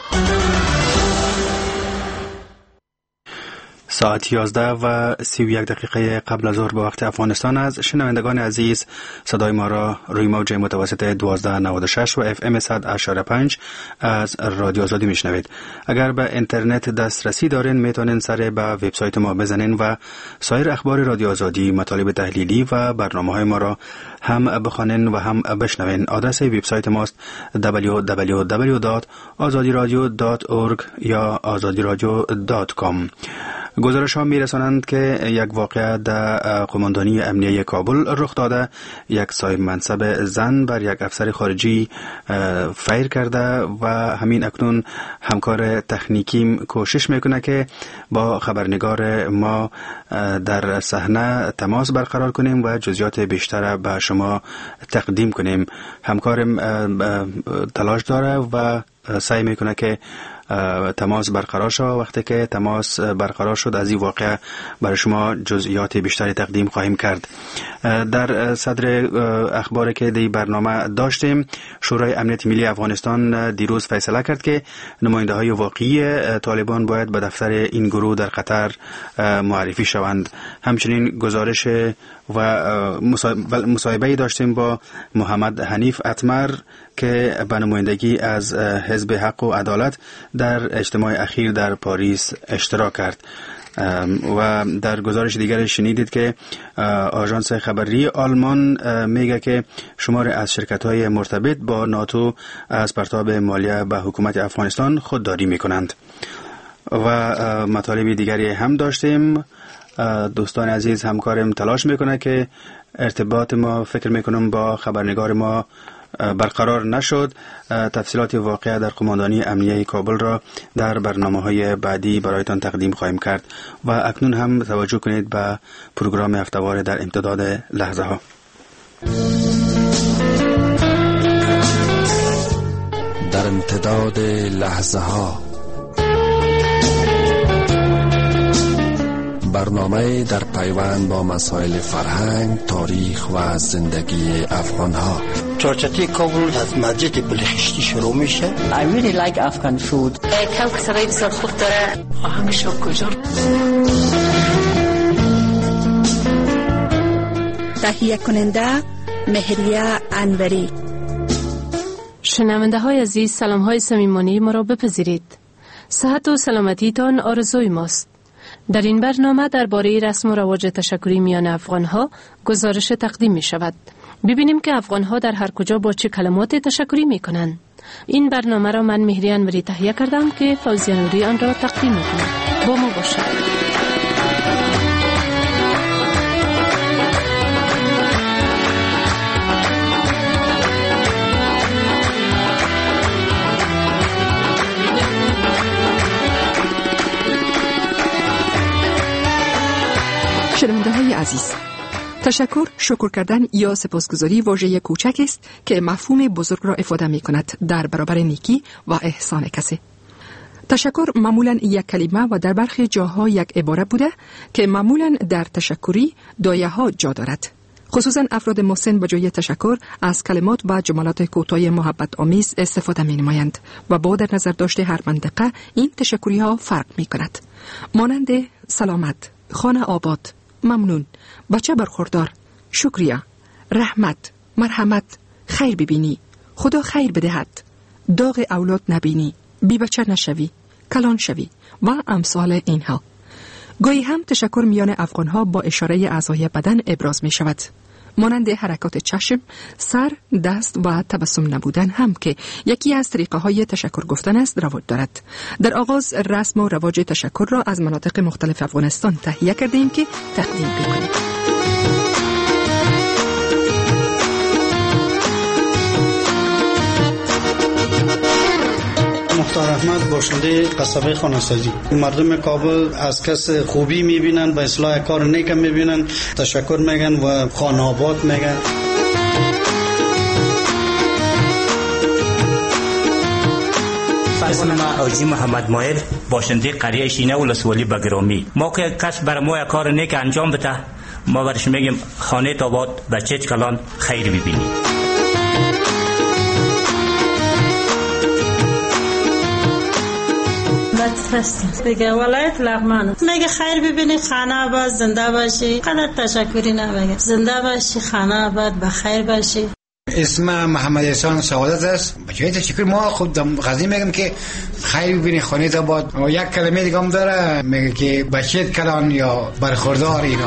S1: ساعت یازده و سی و یک دقیقه قبل از ظهر به وقت افغانستان است. شنوندگان عزیز، صدای ما را روی موج متوسط دوازده نود و شش و اف ام صد و اشاره پنج از رادیو آزادی میشنوید. اگر به اینترنت دسترسی دارین میتونین سر به وبسایت ما بزنین و سایر اخبار رادیو آزادی، مطالب تحلیلی و برنامه‌های ما را هم بخوانین و هم بشنوین. آدرس وبسایت ماست دبلیو دبلیو دبلیو دات آزادی رادیو دات اورگ یا آزادی رادیو دات کام. گزارش ها می رسانند که یک واقعه در قماندانی امنیه کابل رخ داده. یک صاحب منصب زن بر یک افسر خارجی فیر کرده و همین اکنون همکار تکنیکی کوشش میکنه که با خبرنگار ما در صحنه تماس برقرار کنیم و جزئیات بیشتر به شما تقدیم کنیم. همکارم تلاش داره و سعی میکنه که تماس برقرار شد. وقتی که تماس برقرار شد از این واقعه برای شما جزئیات بیشتری تقدیم خواهیم کرد. در صدر اخباری که دی برنامه داشتیم، شورای امنیت ملی افغانستان دیروز فیصله کرد که نماینده های واقعی طالبان باید به دفتر این گروه در قطر معرفی شوند. همچنین گزارش و مصاحبه داشتیم با محمد حنیف اتمر که به نمایندگی از حزب حق و عدالت در اجتماع اخیر در پاریس اشتراک کرد. و در گزارش دیگر شنیدید که آژانس خبری آلمان میگه که شمار از شرکت‌های مرتبط با ناتو از پرتاب مالیه به حکومت افغانستان خودداری میکنند. و مطالب دیگری هم داشتیم. دوستان عزیز، همکارم تلاش میکنه که ارتباط ما فکر میکنم با خبرنگار ما برقرار نشد. تفصیلات واقعه در قماندانی امنیه کابل را در برنامه‌های بعدی برایتان تقدیم خواهیم کرد و اکنون هم توجه کنید به پروگرام هفته‌وار در امتداد لحظه ها.
S15: در امتداد لحظه ها، برنامه در پیوند با مسائل فرهنگ، تاریخ و زندگی افغان ها.
S16: چارچتی کابل از مسجد بلخشتی شروع میشه.
S17: I really like Afghan food.
S18: کاوک سرای بسیار خوب داره.
S17: آهنگش کجا؟
S19: تهیه کننده مهریه انوری.
S20: شنونده های عزیز، سلام های صمیمانه ما را بپذیرید. صحت و سلامتیتان آرزوی ماست. در این برنامه درباره رسم و رواج تشکری میان افغان ها گزارش تقدیم می شود. ببینیم که افغان ها در هر کجا با چه کلمات تشکری می کنند. این برنامه را من مهری انوری تهیه کردم که فوزیه نوری آن را تقدیم می کنم. با ما باشد.
S21: شنونده های عزیز، تشکر، شکر کردن یا سپاسگزاری واژه کوچک است که مفهوم بزرگ را افاده می کند در برابر نیکی و احسان کسی. تشکر معمولا یک کلمه و در برخی جاها یک عبارت بوده که معمولا در تشکری دایه ها جا دارد. خصوصا افراد مسن به جای تشکر از کلمات و جملات کوتاه محبت آمیز استفاده می نمایند و با در نظر داشته هر منطقه این تشکری ها فرق می کند. مانند سلامت، خانه آباد، ممنون، بچه برخوردار، شکریه، رحمت، مرحمت، خیر ببینی، خدا خیر بدهد، داغ اولاد نبینی، بی بچه نشوی، کلان شوی و امثال اینها. گاهی هم تشکر میان افغانها با اشاره اعضای بدن ابراز می شود، مانند حرکات چشم، سر، دست و تبسم نبودن هم که یکی از طریقه های تشکر گفتن است رواج دارد. در آغاز رسم و رواج تشکر را از مناطق مختلف افغانستان تهیه کردیم که تقدیم بکنیم.
S22: مختار احمد، باشنده قصبه خانه‌سازی. مردم کابل از کس خوبی میبینن، به اصلاح کار نیک میبینن، تشکر میگن و خانه آباد میگن.
S23: اسم ما اوجی محمد ماهر، باشنده قریه شینه ولسوالی بگرامی. ما که کس بر ما کار نیک انجام بده، ما برش میگیم خانه آباد، بچه کلان، خیر ببینی.
S24: میگه ولایت لغمان، میگه خیر ببینی، خانه آباد، زنده باشی. قدر تشکری نمیگه، زنده باشی، خانه آباد، بخیر باشی.
S25: اسم محمد احسان سعادت است. بچه‌ی تشکر ما خود غزی میگم که خیر ببینی، خانه آباد. و یک کلمه دیگه هم داره، میگه که بچه کلان یا برخوردار اینا.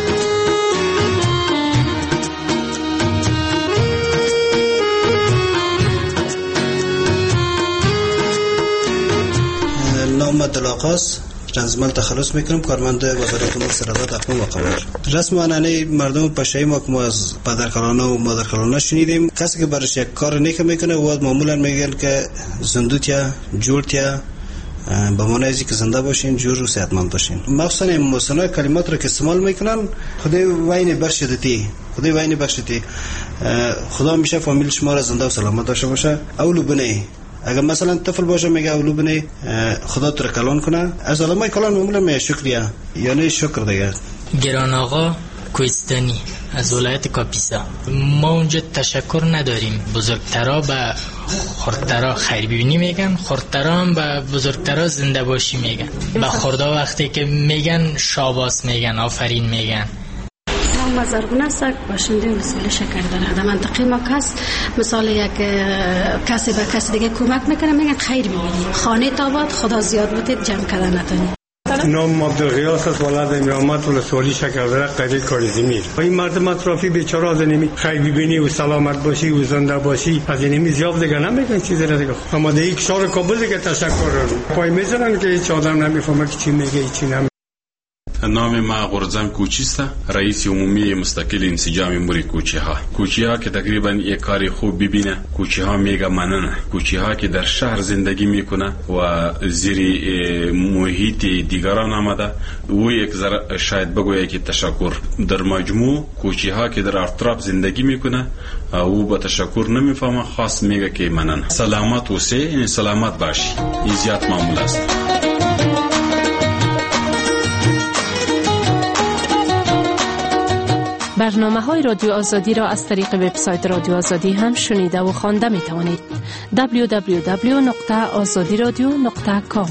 S22: نام دلاقاس، رنزمال تخلص میکنم، کارمند وزارت امور سرادات اقوام و قبایل. رسم و عنعنه مردم پشایی ما که ما از پدرکلانه و مادرکلانه شنیدیم، کسی که برش یک کار نیک میکنه و معمولا میگن که زندوتیا، جورتیا، به معنی ازی که زنده باشین، جور و صحتمند باشین. مخصوصا مصنوع کلمات رو که استعمال میکنن، خدای وین بخشیدتی، خدای وین بخشیدتی، خدا میشه فامیل شما را زنده و سلامت داشته باشه. اولو بنی اگر مثلا طفل باشه میگه اولو بنی خدا تو را کلان کنه. از علمای کلان معمولا میگه شکریه، یعنی شکر دیگه.
S26: گران آقا کوهستانی از ولایت کاپیسا. ما اونجا تشکر نداریم، بزرگترا به خردترا خیر ببینی میگن، خردترا هم به بزرگترا زنده باشی میگن، به خردا وقتی که میگن شاباس میگن، آفرین میگن.
S27: ما زرگونه سگ باشنده مسئول شکر داره. در منطقه ما کس مثال یک کسی به کسی دیگه کمک میکنه، میگن خیر ببینی، خانه آباد، خدا زیاد بودید، جمع کردن نتونی.
S28: نام عبدالغیاس است، ولد امامت ولسوالی شکردره قریه کاریزمی. این مردم اطرافی بیچاره از اینمی خیر ببینی و سلامت باشی و زنده باشی، از اینمی زیاد دیگه نمیگن چیزی دیگه. اما در یک شهر کابل دیگه تشکر رو پای میزنن که هیچ آدم نمیفهمه که چی میگه چی نمیگه.
S3: نام ما غرزان کوچی است، رئیس عمومی مستقل انسجام امور کوچی ها. کوچی ها که تقریبا یک کاری خوب ببینه، کوچی ها میگه مننه، کوچی ها که در شهر زندگی میکنه و زیر محیط دیگران آمده او یک ذره شاید بگویه که تشکر. در مجموع کوچی ها که در اطراف زندگی میکنه او با تشکر نمیفهمه، خاص میگه که مننه. سلامت و سه سلامت باشی، این زیاد معمول است.
S20: برنامه های رادیو آزادی را از طریق وبسایت رادیو آزادی هم شنیده و خوانده می توانید. دبلیو دبلیو دبلیو نقطه آزادی رادیو نقطه کام.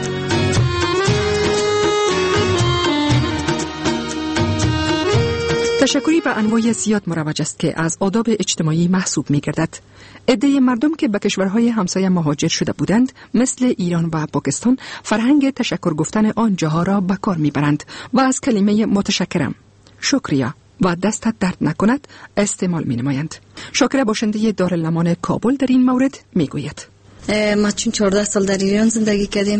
S21: تشکری به انواع زیاد مروج است که از آداب اجتماعی محسوب می گردد. عده مردم که به کشورهای همسایه مهاجر شده بودند مثل ایران و پاکستان فرهنگ تشکر گفتن آنجاها را به کار می برند و از کلمه متشکرم، شکریا و دستت درد نکند استعمال می نمایند. شاکر باشنده دارالنمان کابل در این مورد می گوید:
S27: ما چون چهارده سال در ایران زندگی کردیم،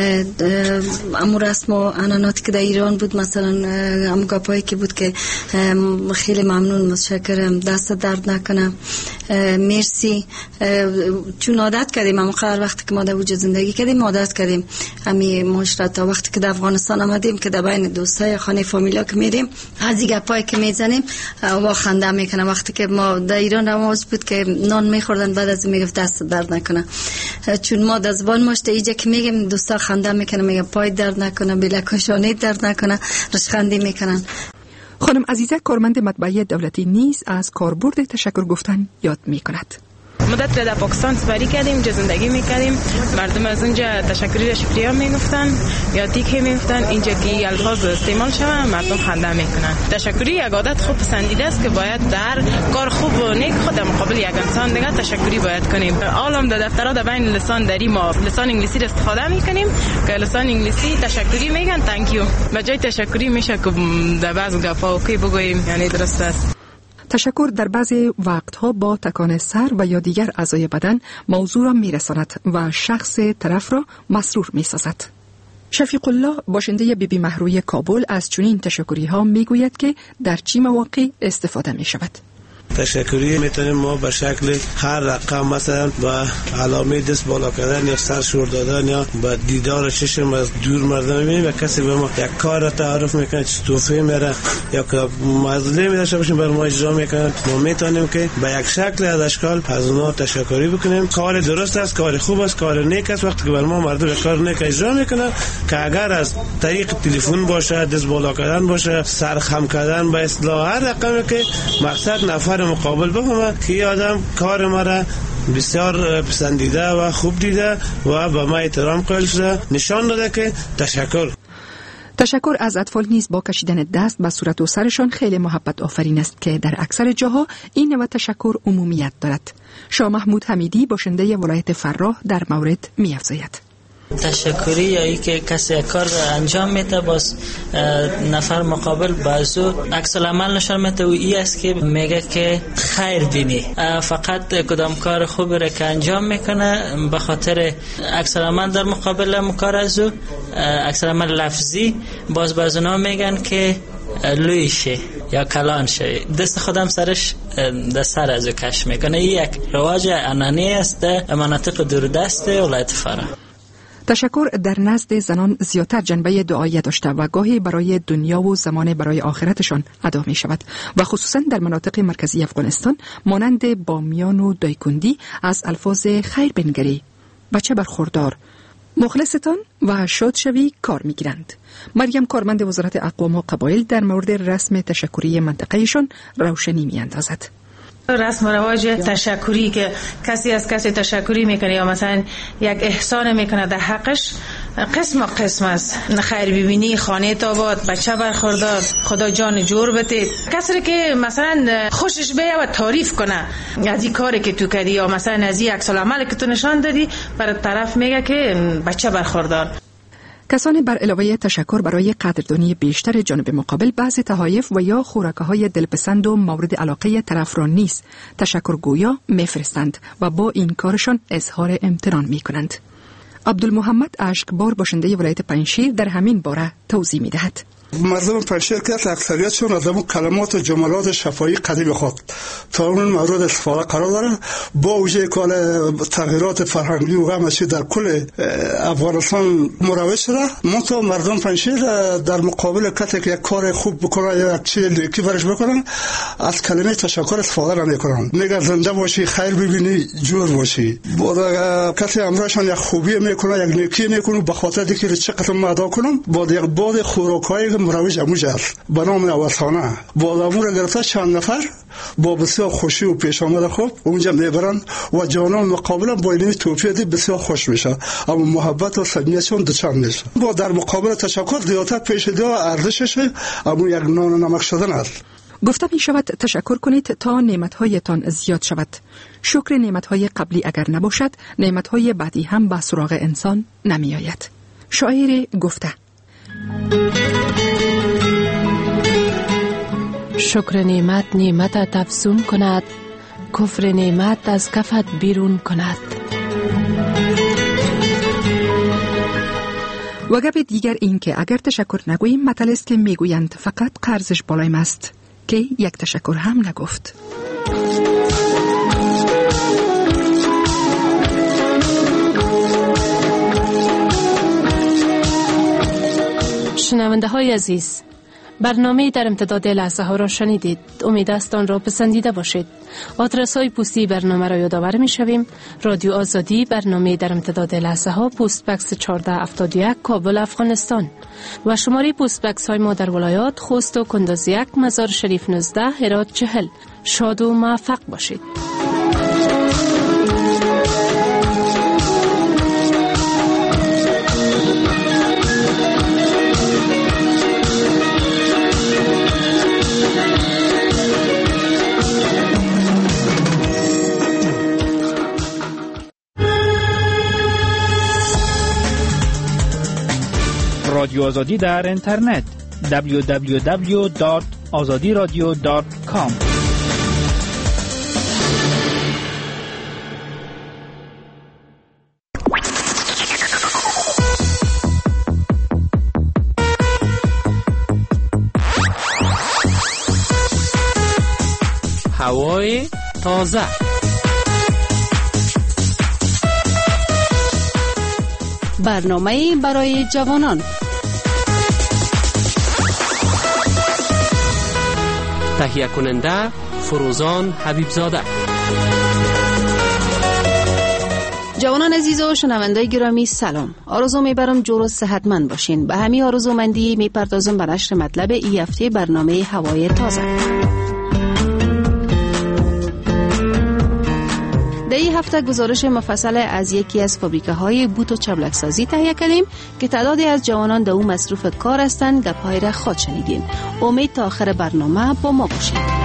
S27: امو رسم و عنعناتی که در ایران بود، مثلا امو گپایی که بود که خیلی ممنون، متشکرم، دست درد نکنم، مرسی، چون عادت کردیم امو هر وقتی که ما در وجود زندگی کردیم عادت کردیم امی معاشرت. تا وقتی که در افغانستان آمدیم که در بین دوستای خانه فامیلا که میریم از این گپایی که میزنیم و خنده میکنه. وقتی که ما در ایران رواج بود که نان میخوردن بعد از میگفت دست درد نکنه، چون ما در زبان ماشته اینجا که میگیم دوستا خنده میکنه، میگه پای درد نکنه، بلکشانه درد نکنه، رشخندی میکنن.
S21: خانم عزیزه کارمند مطبعه دولتی نیز از کاربرد تشکر گفتن یاد میکند.
S4: مدت در پاکستان سپری کردیم، اینجا زندگی میکردیم، مردم از اونجا تشکری را شکریا میگفتن یا تیکه میگفتن، اینجا که الفاظ استعمال شوه مردم خنده میکنن. تشکری یک عادت خوب پسندیده است که باید در کار خوب و نیک خود مقابل یک انسان دیگه تشکری باید کنیم. عالم در دفترها در بین لسان دری ما لسان انگلیسی را استفاده میکنیم که لسان انگلیسی تشکری میگن تانک یو، به جای تشکری میشه که در بعض گپا اوکی بگوییم، یعنی درست است.
S21: تشکر در بعضی وقتها با تکان سر و یا دیگر اعضای بدن موضوع را میرساند و شخص طرف را مسرور میسازد. شفیق الله باشنده بی بی مهروی کابل از چنین تشکری ها میگوید که در چه مواقع استفاده می شود.
S5: تشکری میتونیم ما به شکل هر رقم، مثلا با علامه دست بالا کردن یا سر شور دادن یا با دیدار چشم از دور مردم میبینیم و کسی به ما یک کار را تعارف میکنه، چه توفیه میره یا که مظلمی داشته باشیم بر ما اجرا میکنن، ما میتونیم که به یک شکل از اشکال از اونها تشکری بکنیم. کار درست است، کار خوب است، کار نیک است. وقتی که بر ما مردم کار نیک اجرا میکنن که اگر از طریق تلفن باشه، دست بالا کردن باشه، سر خم کردن، به اصطلاح هر رقمی که مقصد نفر مقابل بفهمه که آدم کار ما را بسیار پسندیده و خوب دیده و به ما احترام قائل شده، نشان داده که تشکر.
S21: تشکر از اطفال نیز با کشیدن دست به صورت و سرشان خیلی محبت آفرین است که در اکثر جاها این نوع تشکر عمومیت دارد. شاه محمود حمیدی باشنده ولایت فراه در مورد می‌افزاید:
S26: تشکری یا ای که کسی کار انجام میده باز نفر مقابل بازو عکس العمل نشان میده و ای است که میگه که خیر بینی، فقط کدام کار خوبی را که انجام میکنه به خاطر عکس العمل در مقابل مکار از او عکس العمل لفظی باز بازونا میگن که لویشه یا کلان شه، دست خودم سرش در سر از او کش میکنه. ای یک رواج عنعنی است در مناطق دوردست ولایت فراه.
S21: تشکر در نزد زنان زیادتر جنبه دعایی داشته و گاهی برای دنیا و زمان برای آخرتشان ادا می شود و خصوصا در مناطق مرکزی افغانستان مانند بامیان و دایکندی از الفاظ خیر بنگری، بچه برخوردار، مخلصتان و شاد شوی کار می گیرند. مریم کارمند وزارت اقوام و قبایل در مورد رسم تشکری منطقهشان روشنی می اندازد.
S4: رسم و رواج تشکری که کسی از کسی تشکری میکنه یا مثلا یک احسان میکنه در حقش قسم قسم است. خیر ببینی، خانه تاباد، بچه برخوردار، خدا جان جور بده. کسی که مثلا خوشش بیه و تعریف کنه از این کاری که تو کردی یا مثلا از این عکس العملی که تو نشان دادی، برای طرف میگه که بچه برخوردار.
S21: کسانی بر علاوه تشکر برای قدردانی بیشتر جانب مقابل بعضی تحایف و یا خوراک‌های دلپسند و مورد علاقه طرف را نیز تشکرگویا میفرستند و با این کارشان اظهار امتنان میکنند. عبدالمحمد اشکبار باشنده ولایت پنجشیر در همین باره توضیح میدهد.
S6: مردم پنجشیر که اکثریتشون از اون کلمات و جملات شفاهی قدیم خود تا اون مورد استفاده قرار داره. با وجه کال تغییرات فرهنگی و همچی در کل افغانستان مروج شده، منتها مردم پنجشیر در مقابل کسی که یک کار خوب بکنه یا یک چیز نیکی برش بکنن از کلمه تشکر استفاده نمیکنن. میگه زنده باشی، خیر ببینی، جور باشی. بعد کسی امرشان یک خوبی میکنه، یک نیکی میکنه، به خاطر اینکه چه قسم ادا کنم بعد یک بعد خوراکای مروج اموج است به نام اوسانه. بعد امور گرفته چند نفر با بسیار خوشی و پیش آمد خوب اونجا میبرن و جانان مقابلا با این توفیق دی بسیار خوش میشه، اما محبت و صمیمیتشون دچار میشه. با در مقابل تشکر زیادت پیش دی و ارزشش اما یک نان و نمک شدن است.
S21: گفته می شود تشکر کنید تا نعمتهایتان زیاد شود. شکر نعمتهای قبلی اگر نباشد، نعمتهای بعدی هم به سراغ انسان نمی آید. شاعر گفته:
S20: شکر نعمت نعمت افزون کند، کفر نعمت از کفت بیرون کند.
S21: و گپ دیگر این که اگر تشکر نگوییم مطلع است که میگویند فقط قرضش بالایم است که یک تشکر هم نگفت.
S20: شنونده های عزیز، برنامه در امتداد لحظه ها را شنیدید. امید است آن را پسندیده باشید. آدرس های پستی برنامه را یادآور می شویم: رادیو آزادی، برنامه در امتداد لحظه ها، پست بکس چهارده هفتاد و یک، کابل، افغانستان. و شماره پست بکس های ما در ولایات خوست و کندز یک، مزار شریف نوزده، هرات چهل. شاد و موفق باشید.
S14: رادیو آزادی در اینترنت دبلیو دبلیو دبلیو دات آزادی رادیو دات کام.
S7: هوای تازه،
S8: برنامه برای جوانان.
S7: تهیه کننده فروزان حبیبزاده.
S8: جوانان عزیز و شنوندای گرامی سلام. آرزو میبرم جور و صحتمند باشین. به همین آرزومندی میپردازم به نشر مطلب این هفته برنامه هوای تازه. در این هفته گزارش مفصل از یکی از فابریکه‌های بوت و چبلک سازی تهیه کردیم که تعدادی از جوانان در اون مصروف کار هستند. گپ‌های را خود شنیدین. امید تا آخر برنامه با ما باشید.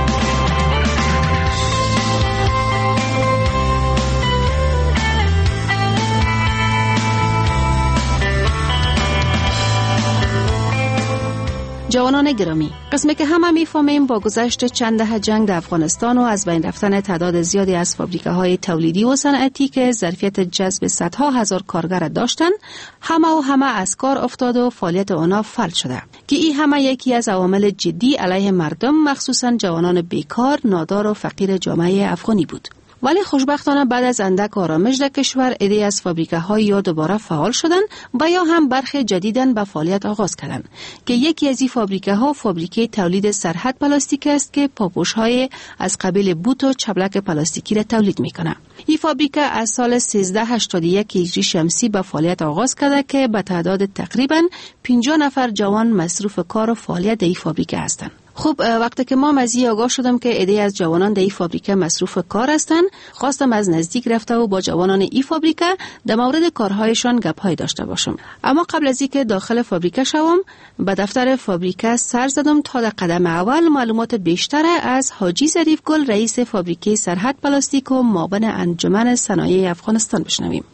S8: جوانان گرامی، قسمی که همه میفهمیم با گذشت چند دهه جنگ در افغانستان و از بین رفتن تعداد زیادی از فابریکه‌های تولیدی و صنعتی که ظرفیت جذب صدها هزار کارگر داشتند، همه و همه از کار افتاد و فعالیت آنها فلج شده که این همه یکی از عوامل جدی علیه مردم، مخصوصا جوانان بیکار، نادار و فقیر جامعه افغانی بود. ولی خوشبختانه بعد از اندک آرامش در کشور عده‌ای از فابریکه‌های یا دوباره فعال شدند و یا هم برخی جدیداً به فعالیت آغاز کردند که یکی از این فابریکه‌ها فابریکه تولید سرحد پلاستیک است که پاپوش‌های از قبیل بوت و چبلک پلاستیکی را تولید می‌کند. این فابریکه از سال سیزده هشتاد و یک هجری شمسی به فعالیت آغاز کرده که به تعداد تقریباً پنجاه نفر جوان مصروف کار و فعالیت در این فابریکه هستند. خب وقتی که ما از این آگاه شدم که عده‌ای از جوانان در این فابریکه مصروف کار هستند، خواستم از نزدیک رفته و با جوانان این فابریکه در مورد کارهایشان گپ‌های داشته باشم. اما قبل از اینکه داخل فابریکه شوم، به دفتر فابریکه سر زدم تا در قدم اول معلومات بیشتر از حاجی ظریف گل، رئیس فابریکه سرحد پلاستیک و معاون انجمن صنایع افغانستان بشنویم.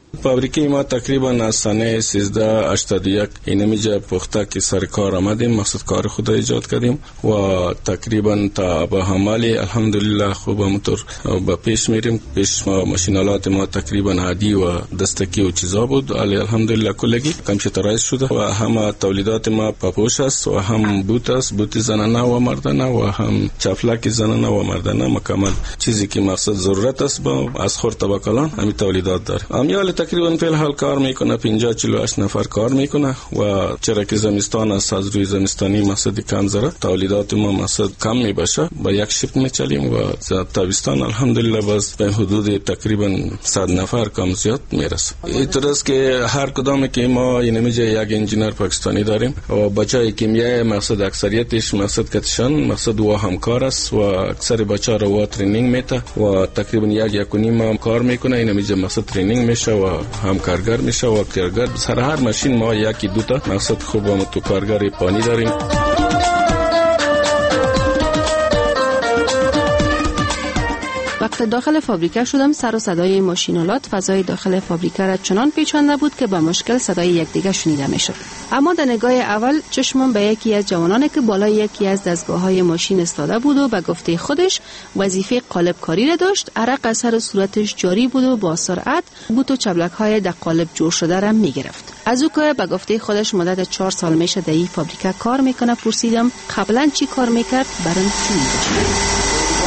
S1: فابریکه ما تقریبا از سنه سیزده هشتاد و یک اینمیجا پخته که سر کار آمدیم، مقصد کار خود ایجاد کردیم و تقریبا تا به حمالی الحمدلله خوب همونطور به پیش میریم. پیش ما ماشینالات ما تقریبا عادی و دستکی و چیزا بود، ولی الحمدلله کلگی کامپیوترایز شده و همه تولیدات ما پاپوش است و هم بوت است، بوت زنانه و مردانه و هم چفلک زنانه و مردانه، مکمل چیزی که مقصد ضرورت است با از خور تبکلان همین تولیدات داره. امیال تقریبا فی الحال کار میکنه، پنجاه چهل و هشت نفر کار میکنه و چرا که زمستان است از روی زمستانی مقصد کم زره تولیدات ما مقصد کم میباشه، با یک شیفت میچلیم و تابستان الحمدلله باز به حدود تقریبا صد نفر کم زیاد میرسه. اینطور است که هر کدام که ما اینمیجا یک انجینر پاکستانی داریم و بچهای کیمیای مقصد اکثریتش مقصد کتشان مقصد و همکار است و اکثر بچه را و ترینینگ میته و تقریبا یک یک و نیم هم کار میکنه. اینمیجا مقصد ترینینگ میشه و هم کارگر میشه و کارگر سر هر ماشین ما یکی دوتا مقصد خوب هم تو کارگر پانی داریم.
S8: وقت داخل فابریکه شدم سر و صدای ماشینالات فضای داخل فابریکه را چنان پیچانده بود که با مشکل صدای یکدیگر شنیده میشد. اما در نگاه اول چشمم به یکی از جوانانی که بالای یکی از دستگاه‌های ماشین استاده بود و به گفته خودش وظیفه قالب کاری را داشت، عرق از سر صورتش جاری بود و با سرعت بوت و چبلک‌های در قالب جور شده را میگرفت. از او که به گفته خودش مدت چهار سال میشه در این فابریکه کار میکنه پرسیدم قبلا چی کار میکرد؟ برام چی میگه؟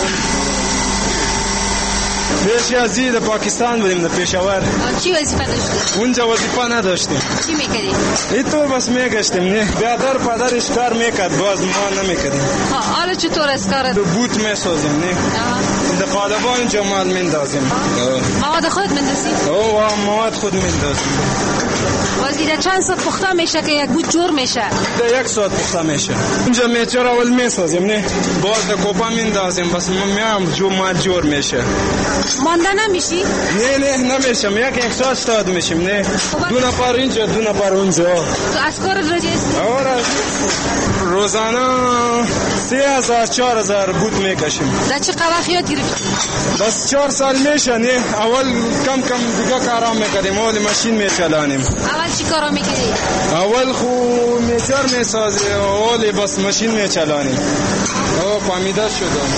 S2: پیش از در پاکستان بودیم در پیشاور.
S27: چی وظیفه داشتی؟
S2: اونجا وظیفه نداشتیم.
S27: چی میکردی؟
S2: ای تو بس میگشتیم نه. بیادر پدرش کار میکرد باز ما نمیکردیم.
S27: ها حالا چطور از کارت؟
S2: بوت میسازیم نه. در قالبان جمال میندازیم.
S27: مواد خود میندازی؟
S2: او مواد خود میندازیم.
S27: واسه در چند ساعت پخته میشه که یک بوت جور میشه؟
S2: در یک ساعت پخته میشه. اونجا میچور اول میسازیم نه. باز در کوپا میندازیم بس میام جو ما جور میشه.
S27: مانده نمیشی؟
S2: نه نه نمیشم، یک یک ساعت استاد میشیم نه. دو نفر اینجا دو نفر اونجا.
S27: تو از کار درجه است؟
S2: آره روزانه سه هزار چهار هزار بوت میکشیم.
S27: در چه قوقت یاد گرفتی؟
S2: بس چهار سال میشه نه. اول کم کم دیگه کارا میکردیم، اول ماشین میچلانیم.
S27: اول چی کارا میکردی؟
S2: اول خو میچر میسازیم، اول بس ماشین میچلانیم. او فهمیده شدم.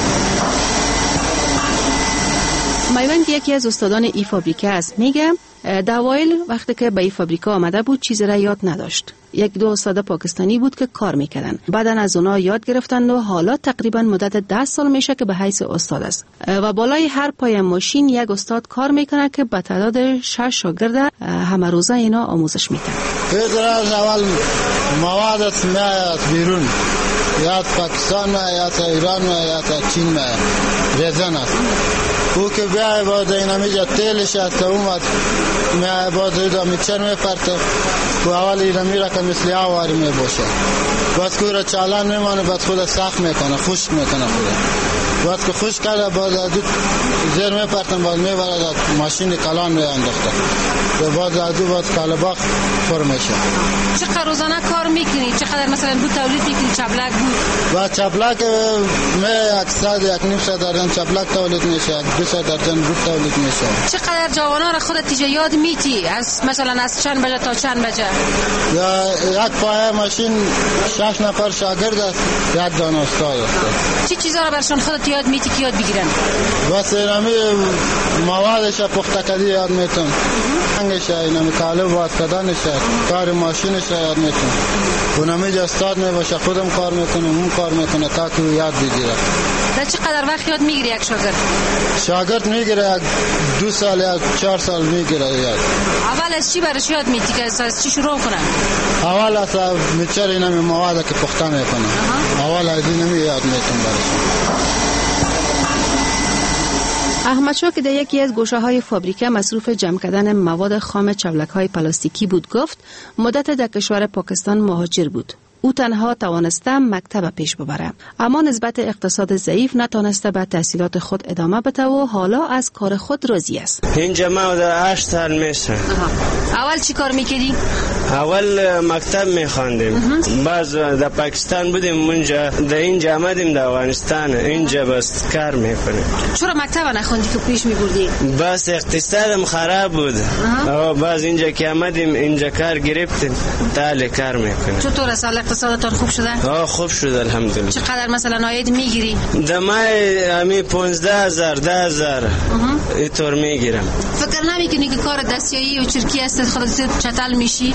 S8: میوند یکی از استادان ای فابریکه است، میگه در اوایل وقتی که به ای فابریکه آمده بود چیزی را یاد نداشت. یک دو استاد پاکستانی بود که کار میکردن، بعدا از اونا یاد گرفتند و حالا تقریبا مدت ده سال میشه که به حیث استاد است و بالای هر پای ماشین یک استاد کار میکنه که به تعداد شش شاگرد همه روزه اینا آموزش میکنه.
S9: از اول مواد میاد بیرون، یا پاکستان یا ایران یا چین رزن است. او که بیای باید اینمیجا تیلش است اومد میای باید دا میکسر میپرته و اول اینمی را که مثل آواری میباشه باید که او را چالان میمانه باید خود سخت میکنه، خشک میکنه خود باید که خشک کرده باید دو زیر میپرتن باید میبرد ماشین کلان میاندخته و باید دو باید کالباخ پر میشه.
S27: چقدر روزانه کار میکنی؟ چقدر مثلا بود تولید میکنی؟ چبلک بود؟
S9: با چبلک می اکثر یک نیم ساعت درجن چبلک تولید میشه، دو ساعت درجن بود تولید میشه.
S27: چقدر جوانا را خودت تیجا یاد میتی؟ از مثلا از چند بجه تا چند بجه؟
S9: یا یک پایه ماشین شش نفر شاگرد است، یک دانه استاد است.
S27: چی چیزا را برشان خودت یاد میتی که یاد بگیرن؟
S9: بس اینمی موادش پخته کردی یاد میتون، هنگش اینمی کالب واد کردنش، کار ماشینش یاد میتون. اونمی استاد میباشه خودم کار میکنه، اون کار میکنه تا که یاد بگیره.
S27: در چقدر وقت یاد میگیره یک شاگرد؟
S9: شاگرد میگیره یک دو سال یا چهار سال میگیره یاد.
S27: اول از چی برش یاد میتی که از چی شروع کنن؟
S9: اول از میچر اینمی مواد که پخته میکنه، اول از اینمی یاد میتون برش.
S8: احمد شاه که در یکی از گوشه های فابریکه مصروف جمع کردن مواد خام چبلک های پلاستیکی بود گفت مدت در کشور پاکستان مهاجر بود. او تنها توانسته مکتب پیش ببره، اما نسبت اقتصاد ضعیف نتونسته به تحصیلات خود ادامه بده و حالا از کار خود راضی است.
S10: اینجا ما در هشت سال میشه.
S8: اول چی کار میکردی؟
S10: اول مکتب میخواندیم، بعد در پاکستان بودیم، اونجا در اینجا آمدیم در افغانستان، اینجا بس کار میکنیم.
S8: چرا مکتب نخوندی که پیش میبردی؟
S10: بس اقتصادم خراب بود. باز اینجا که آمدیم اینجا کار گرفتیم، تاله کار میکنیم.
S8: چطور است حال اقتصادتان خوب شده؟
S10: آه خوب شده الحمدلله.
S8: چقدر مثلا عاید میگیری؟
S10: در ماه امی پانزده هزار ده هزار اینطور میگیرم.
S8: فکر نمیکنی که کار دستیایی و چرکی است خودت چتل میشی؟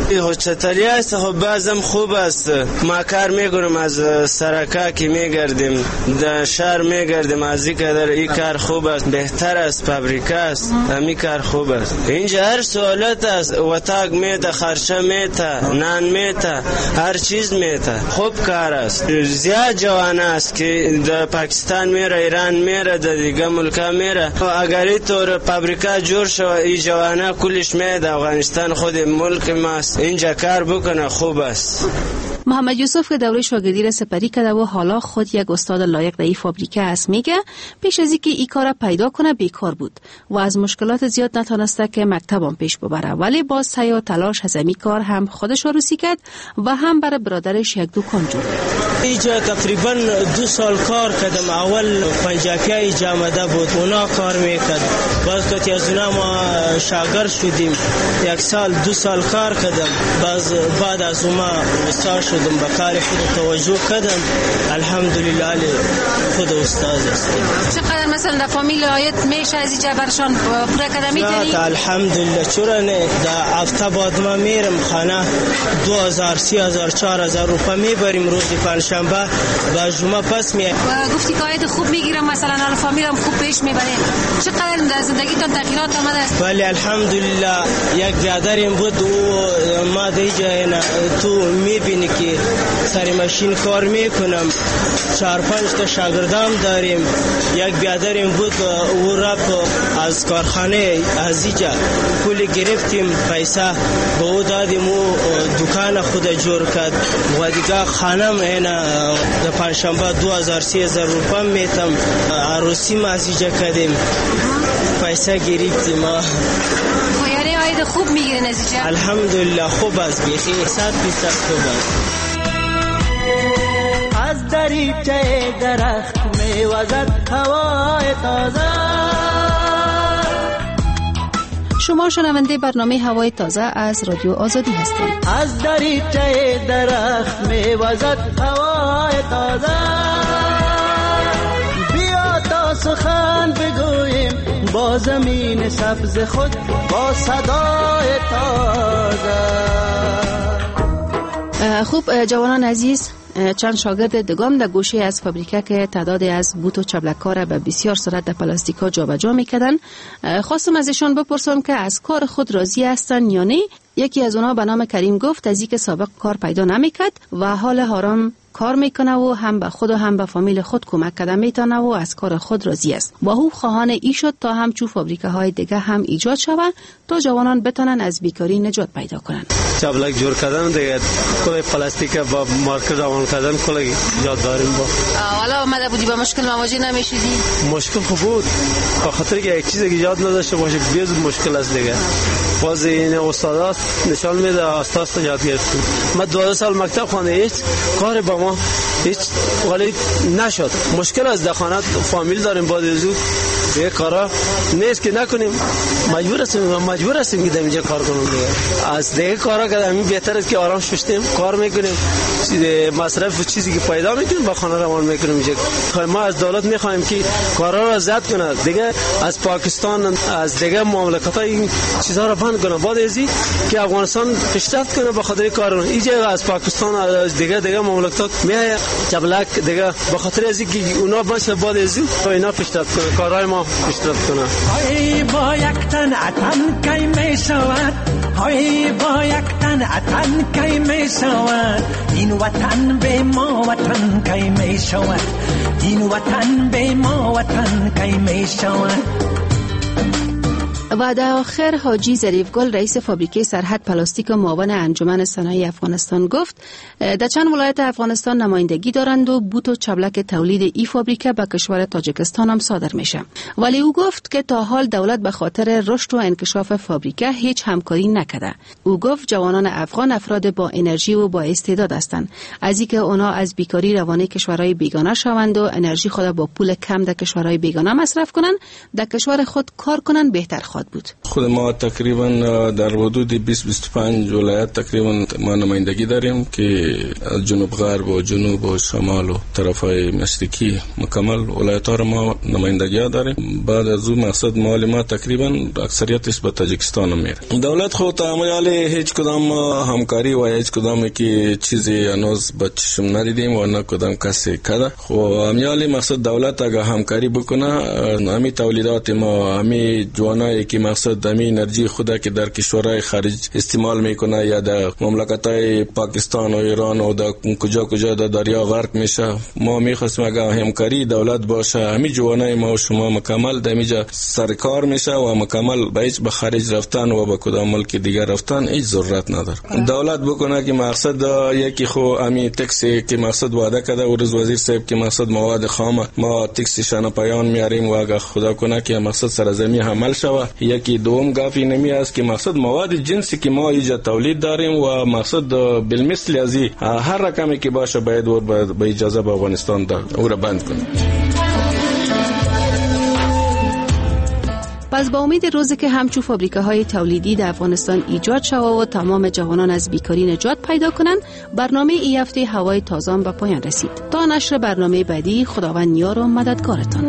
S10: چتلی است، خب بعضم خوب است. ما کار میکنم از سرکا که میگردیم در شهر میگردیم، از این قدر این کار خوب است، بهتر است، فابریکا است، امی کار خوب است. اینجا هر سوالت است، وطاق میته، خرچه میته، نان میته، هر چیز میته، خوب کار است. زیاد جوان است که در پاکستان میره، ایران میره، در دیگه ملکا میره. اگر اینطور فابریکا جور شو، این جوانا کلش میده افغانستان، خود ملک ماست، اینجا کار بکنه خوب است.
S8: محمد یوسف که دوره شاگردی را سپری کرده و حالا خود یک استاد لایق در این فابریکه است میگه پیش از اینکه این کار پیدا کنه بیکار بود و از مشکلات زیاد نتونسته که مکتبم پیش ببره، ولی باز سعی و تلاش از این کار هم خودش عروسی کرد و هم برای برادرش یک دکان جور.
S11: اینجا تقریبا دو سال کار کردم. اول پنجاپیای جامده بود، اونا کار میکرد، باز کتی از اونا ما شاگرد شدیم، یک سال دو سال کار کردم، باز بعد از اونا استاد شدم، به کار خود توجه کردم، الحمدلله خود استاد هستم.
S8: چقدر مثلا در فامیل آیت میشه از اینجا برشان پورا کردم میتونی؟
S11: نه الحمدلله، چرا نه، در هفته بعد ما میرم خانه دو هزار سی هزار چهار هزار روپا میبریم روز پنجشنبه، با جمعه پس می
S8: گفتی که آیت خوب میگیرم، مثلا الان فامیلم خوب پیش میبره. چقدر در زندگیتان تغییرات آمده است؟
S11: بله الحمدلله. یک برادرم بود و ما دیگه تو میبینی که سر ماشین کار میکنم، چهار پنج تا شاگردام داریم. یک برادرم بود او رفت از کارخانه از اینجا پول گرفتیم، پیسه به او دادیم، او دکان خود جور کرد و دیگه خانم اینا در پنجشنبه دو هزار سی هزار روپا میتم، عروسی ما از اینجا کردیم، پیسه گرفتیم.
S8: یعنی آید خوب میگیرین از اینجا؟
S11: الحمدلله خوب است، بیخی صد بیست خوب است.
S12: از دریچه درخت میوزد هوای تازه.
S8: شما شنونده برنامه هوای تازه از رادیو آزادی هستید.
S12: از دریچه درخت میوزد هوای تازه، بیا تا سخن بگوییم با زمین سبز خود، با صدای تازه.
S8: خوب جوانان عزیز، چند شاگرد دگام در گوشه از فابریکه که تعدادی از بوت و چبلک‌ها را به بسیار سرعت در پلاستیک‌ها جابجا می‌کردن، خواستم از ایشان بپرسم که از کار خود راضی هستن یا نه. یکی از اونها به نام کریم گفت از اینکه سابق کار پیدا نمی‌کرد و حال حرام کار میکنه و هم به خود و هم به فامیل خود کمک کردن میتونه و از کار خود راضی است. با او خواهان ای شد تا همچو فابریکه های دیگه هم ایجاد شود تا جوانان بتونن از بیکاری نجات پیدا کنند.
S10: چابلک جور کردن دیگه، کل پلاستیک با مارکر روان کردن کل یاد داریم. با
S8: حالا اومده بودی با مشکل مواجه نمیشدی؟
S10: مشکل خوب بود، به خاطر که یک چیزی که یاد نداشته باشه بیز مشکل است دیگه. باز این استادات نشان میده اساس یاد گرفتیم. ما دو سال مکتب خوانده، هیچ کار با ما هیچ ولی نشد. مشکل از دخانت فامیل داریم، بعد از اون یه کارا نیست که نکنیم، مجبور هستیم مجبور هستیم که اینجا کار کنیم دیگه. از دیگه کارا که همین بهتر است که آرام شستیم کار میکنیم، مصرف چیزی که پیدا میکنیم با خانه روان میکنیم. اینجا ما از دولت میخوایم که کارا را زیاد کنه دیگه، از پاکستان از دیگه مملکت‌ها این چیزا را بند کنه، بعد از این که افغانستان پیشرفت کنه. به خاطر کار اینجا از پاکستان از دیگه دیگه مملکت میاد چبلک دیگه، به خاطر از اینکه اونا باشه بعد از این اینا پیشرفت کنه، کارهای ما پیشرفت کنه.
S12: های با یک تن اتن کی می شود، های با یک تن اتن کی می شود، این وطن به ما وطن کی می شود، این وطن به ما وطن کی می شود.
S8: و در آخر حاجی ظریفگل رئیس فابریکه سرحد پلاستیک و معاون انجمن صنایع افغانستان گفت در چند ولایت افغانستان نمایندگی دارند و بوت و چبلک تولید ای فابریکه به کشور تاجیکستان هم صادر میشه. ولی او گفت که تا حال دولت به خاطر رشد و انکشاف فابریکه هیچ همکاری نکرده. او گفت جوانان افغان افراد با انرژی و با استعداد هستند. از اینکه اونا از بیکاری روانه کشورهای بیگانه شوند و انرژی خود با پول کم در کشورهای بیگانه مصرف کنند، در کشور خود کار کنند بهتر خواهد بود.
S1: خود ما تقریبا در حدود بیست بیست و پنج ولایت تقریبا ما نمایندگی داریم که جنوب غرب و جنوب و شمال و طرفای مشرقی مکمل ولایت ها ما نمایندگی داریم. بعد از اون مقصد مال ما تقریبا اکثریتش به تاجیکستان میره. دولت خود تعامل هیچ کدام همکاری و هیچ کدام که چیزی هنوز به چشم ندیدیم و نه کدام کسی کرده. خب امیالی مقصد دولت اگه همکاری بکنه، همین تولیدات ما، همین جوانایی که مقصد همین انرژی خود که در کشورهای خارج استعمال میکنه یا در مملکت‌های پاکستان و ایران و در کجا کجا در دریا غرق میشه، ما میخواستیم اگه همکاری دولت باشه، همین جوانای ما و شما مکمل در اینجا سرکار میشه و مکمل به هیچ به خارج رفتن و به کدام ملک دیگر رفتن هیچ ضرورت نداره. دولت بکنه که مقصد یکی خو همین تکسی که مقصد وعده کرده و روز وزیر صاحب که مقصد مواد خام ما تکسیشان پایان میاریم و اگه خدا کنه که مقصد سرزمین حمل شوه. یکی دوم گافی نمی است که مقصد مواد جنسی که ما اینجا تولید داریم و مقصد بالمثل از هر رقمی که باشه باید و به اجازه به افغانستان دا او را بند کنیم.
S8: پس با امید روزی که همچو فابریکه های تولیدی در افغانستان ایجاد شود و تمام جوانان از بیکاری نجات پیدا کنند، برنامه ای هفته هوای تازه به پایان رسید. تا نشر برنامه بعدی، خداوند یار و مددگارتان.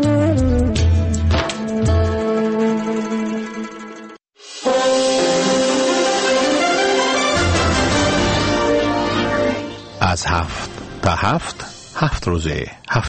S13: از هفت تا هفت، هفت روزه هفت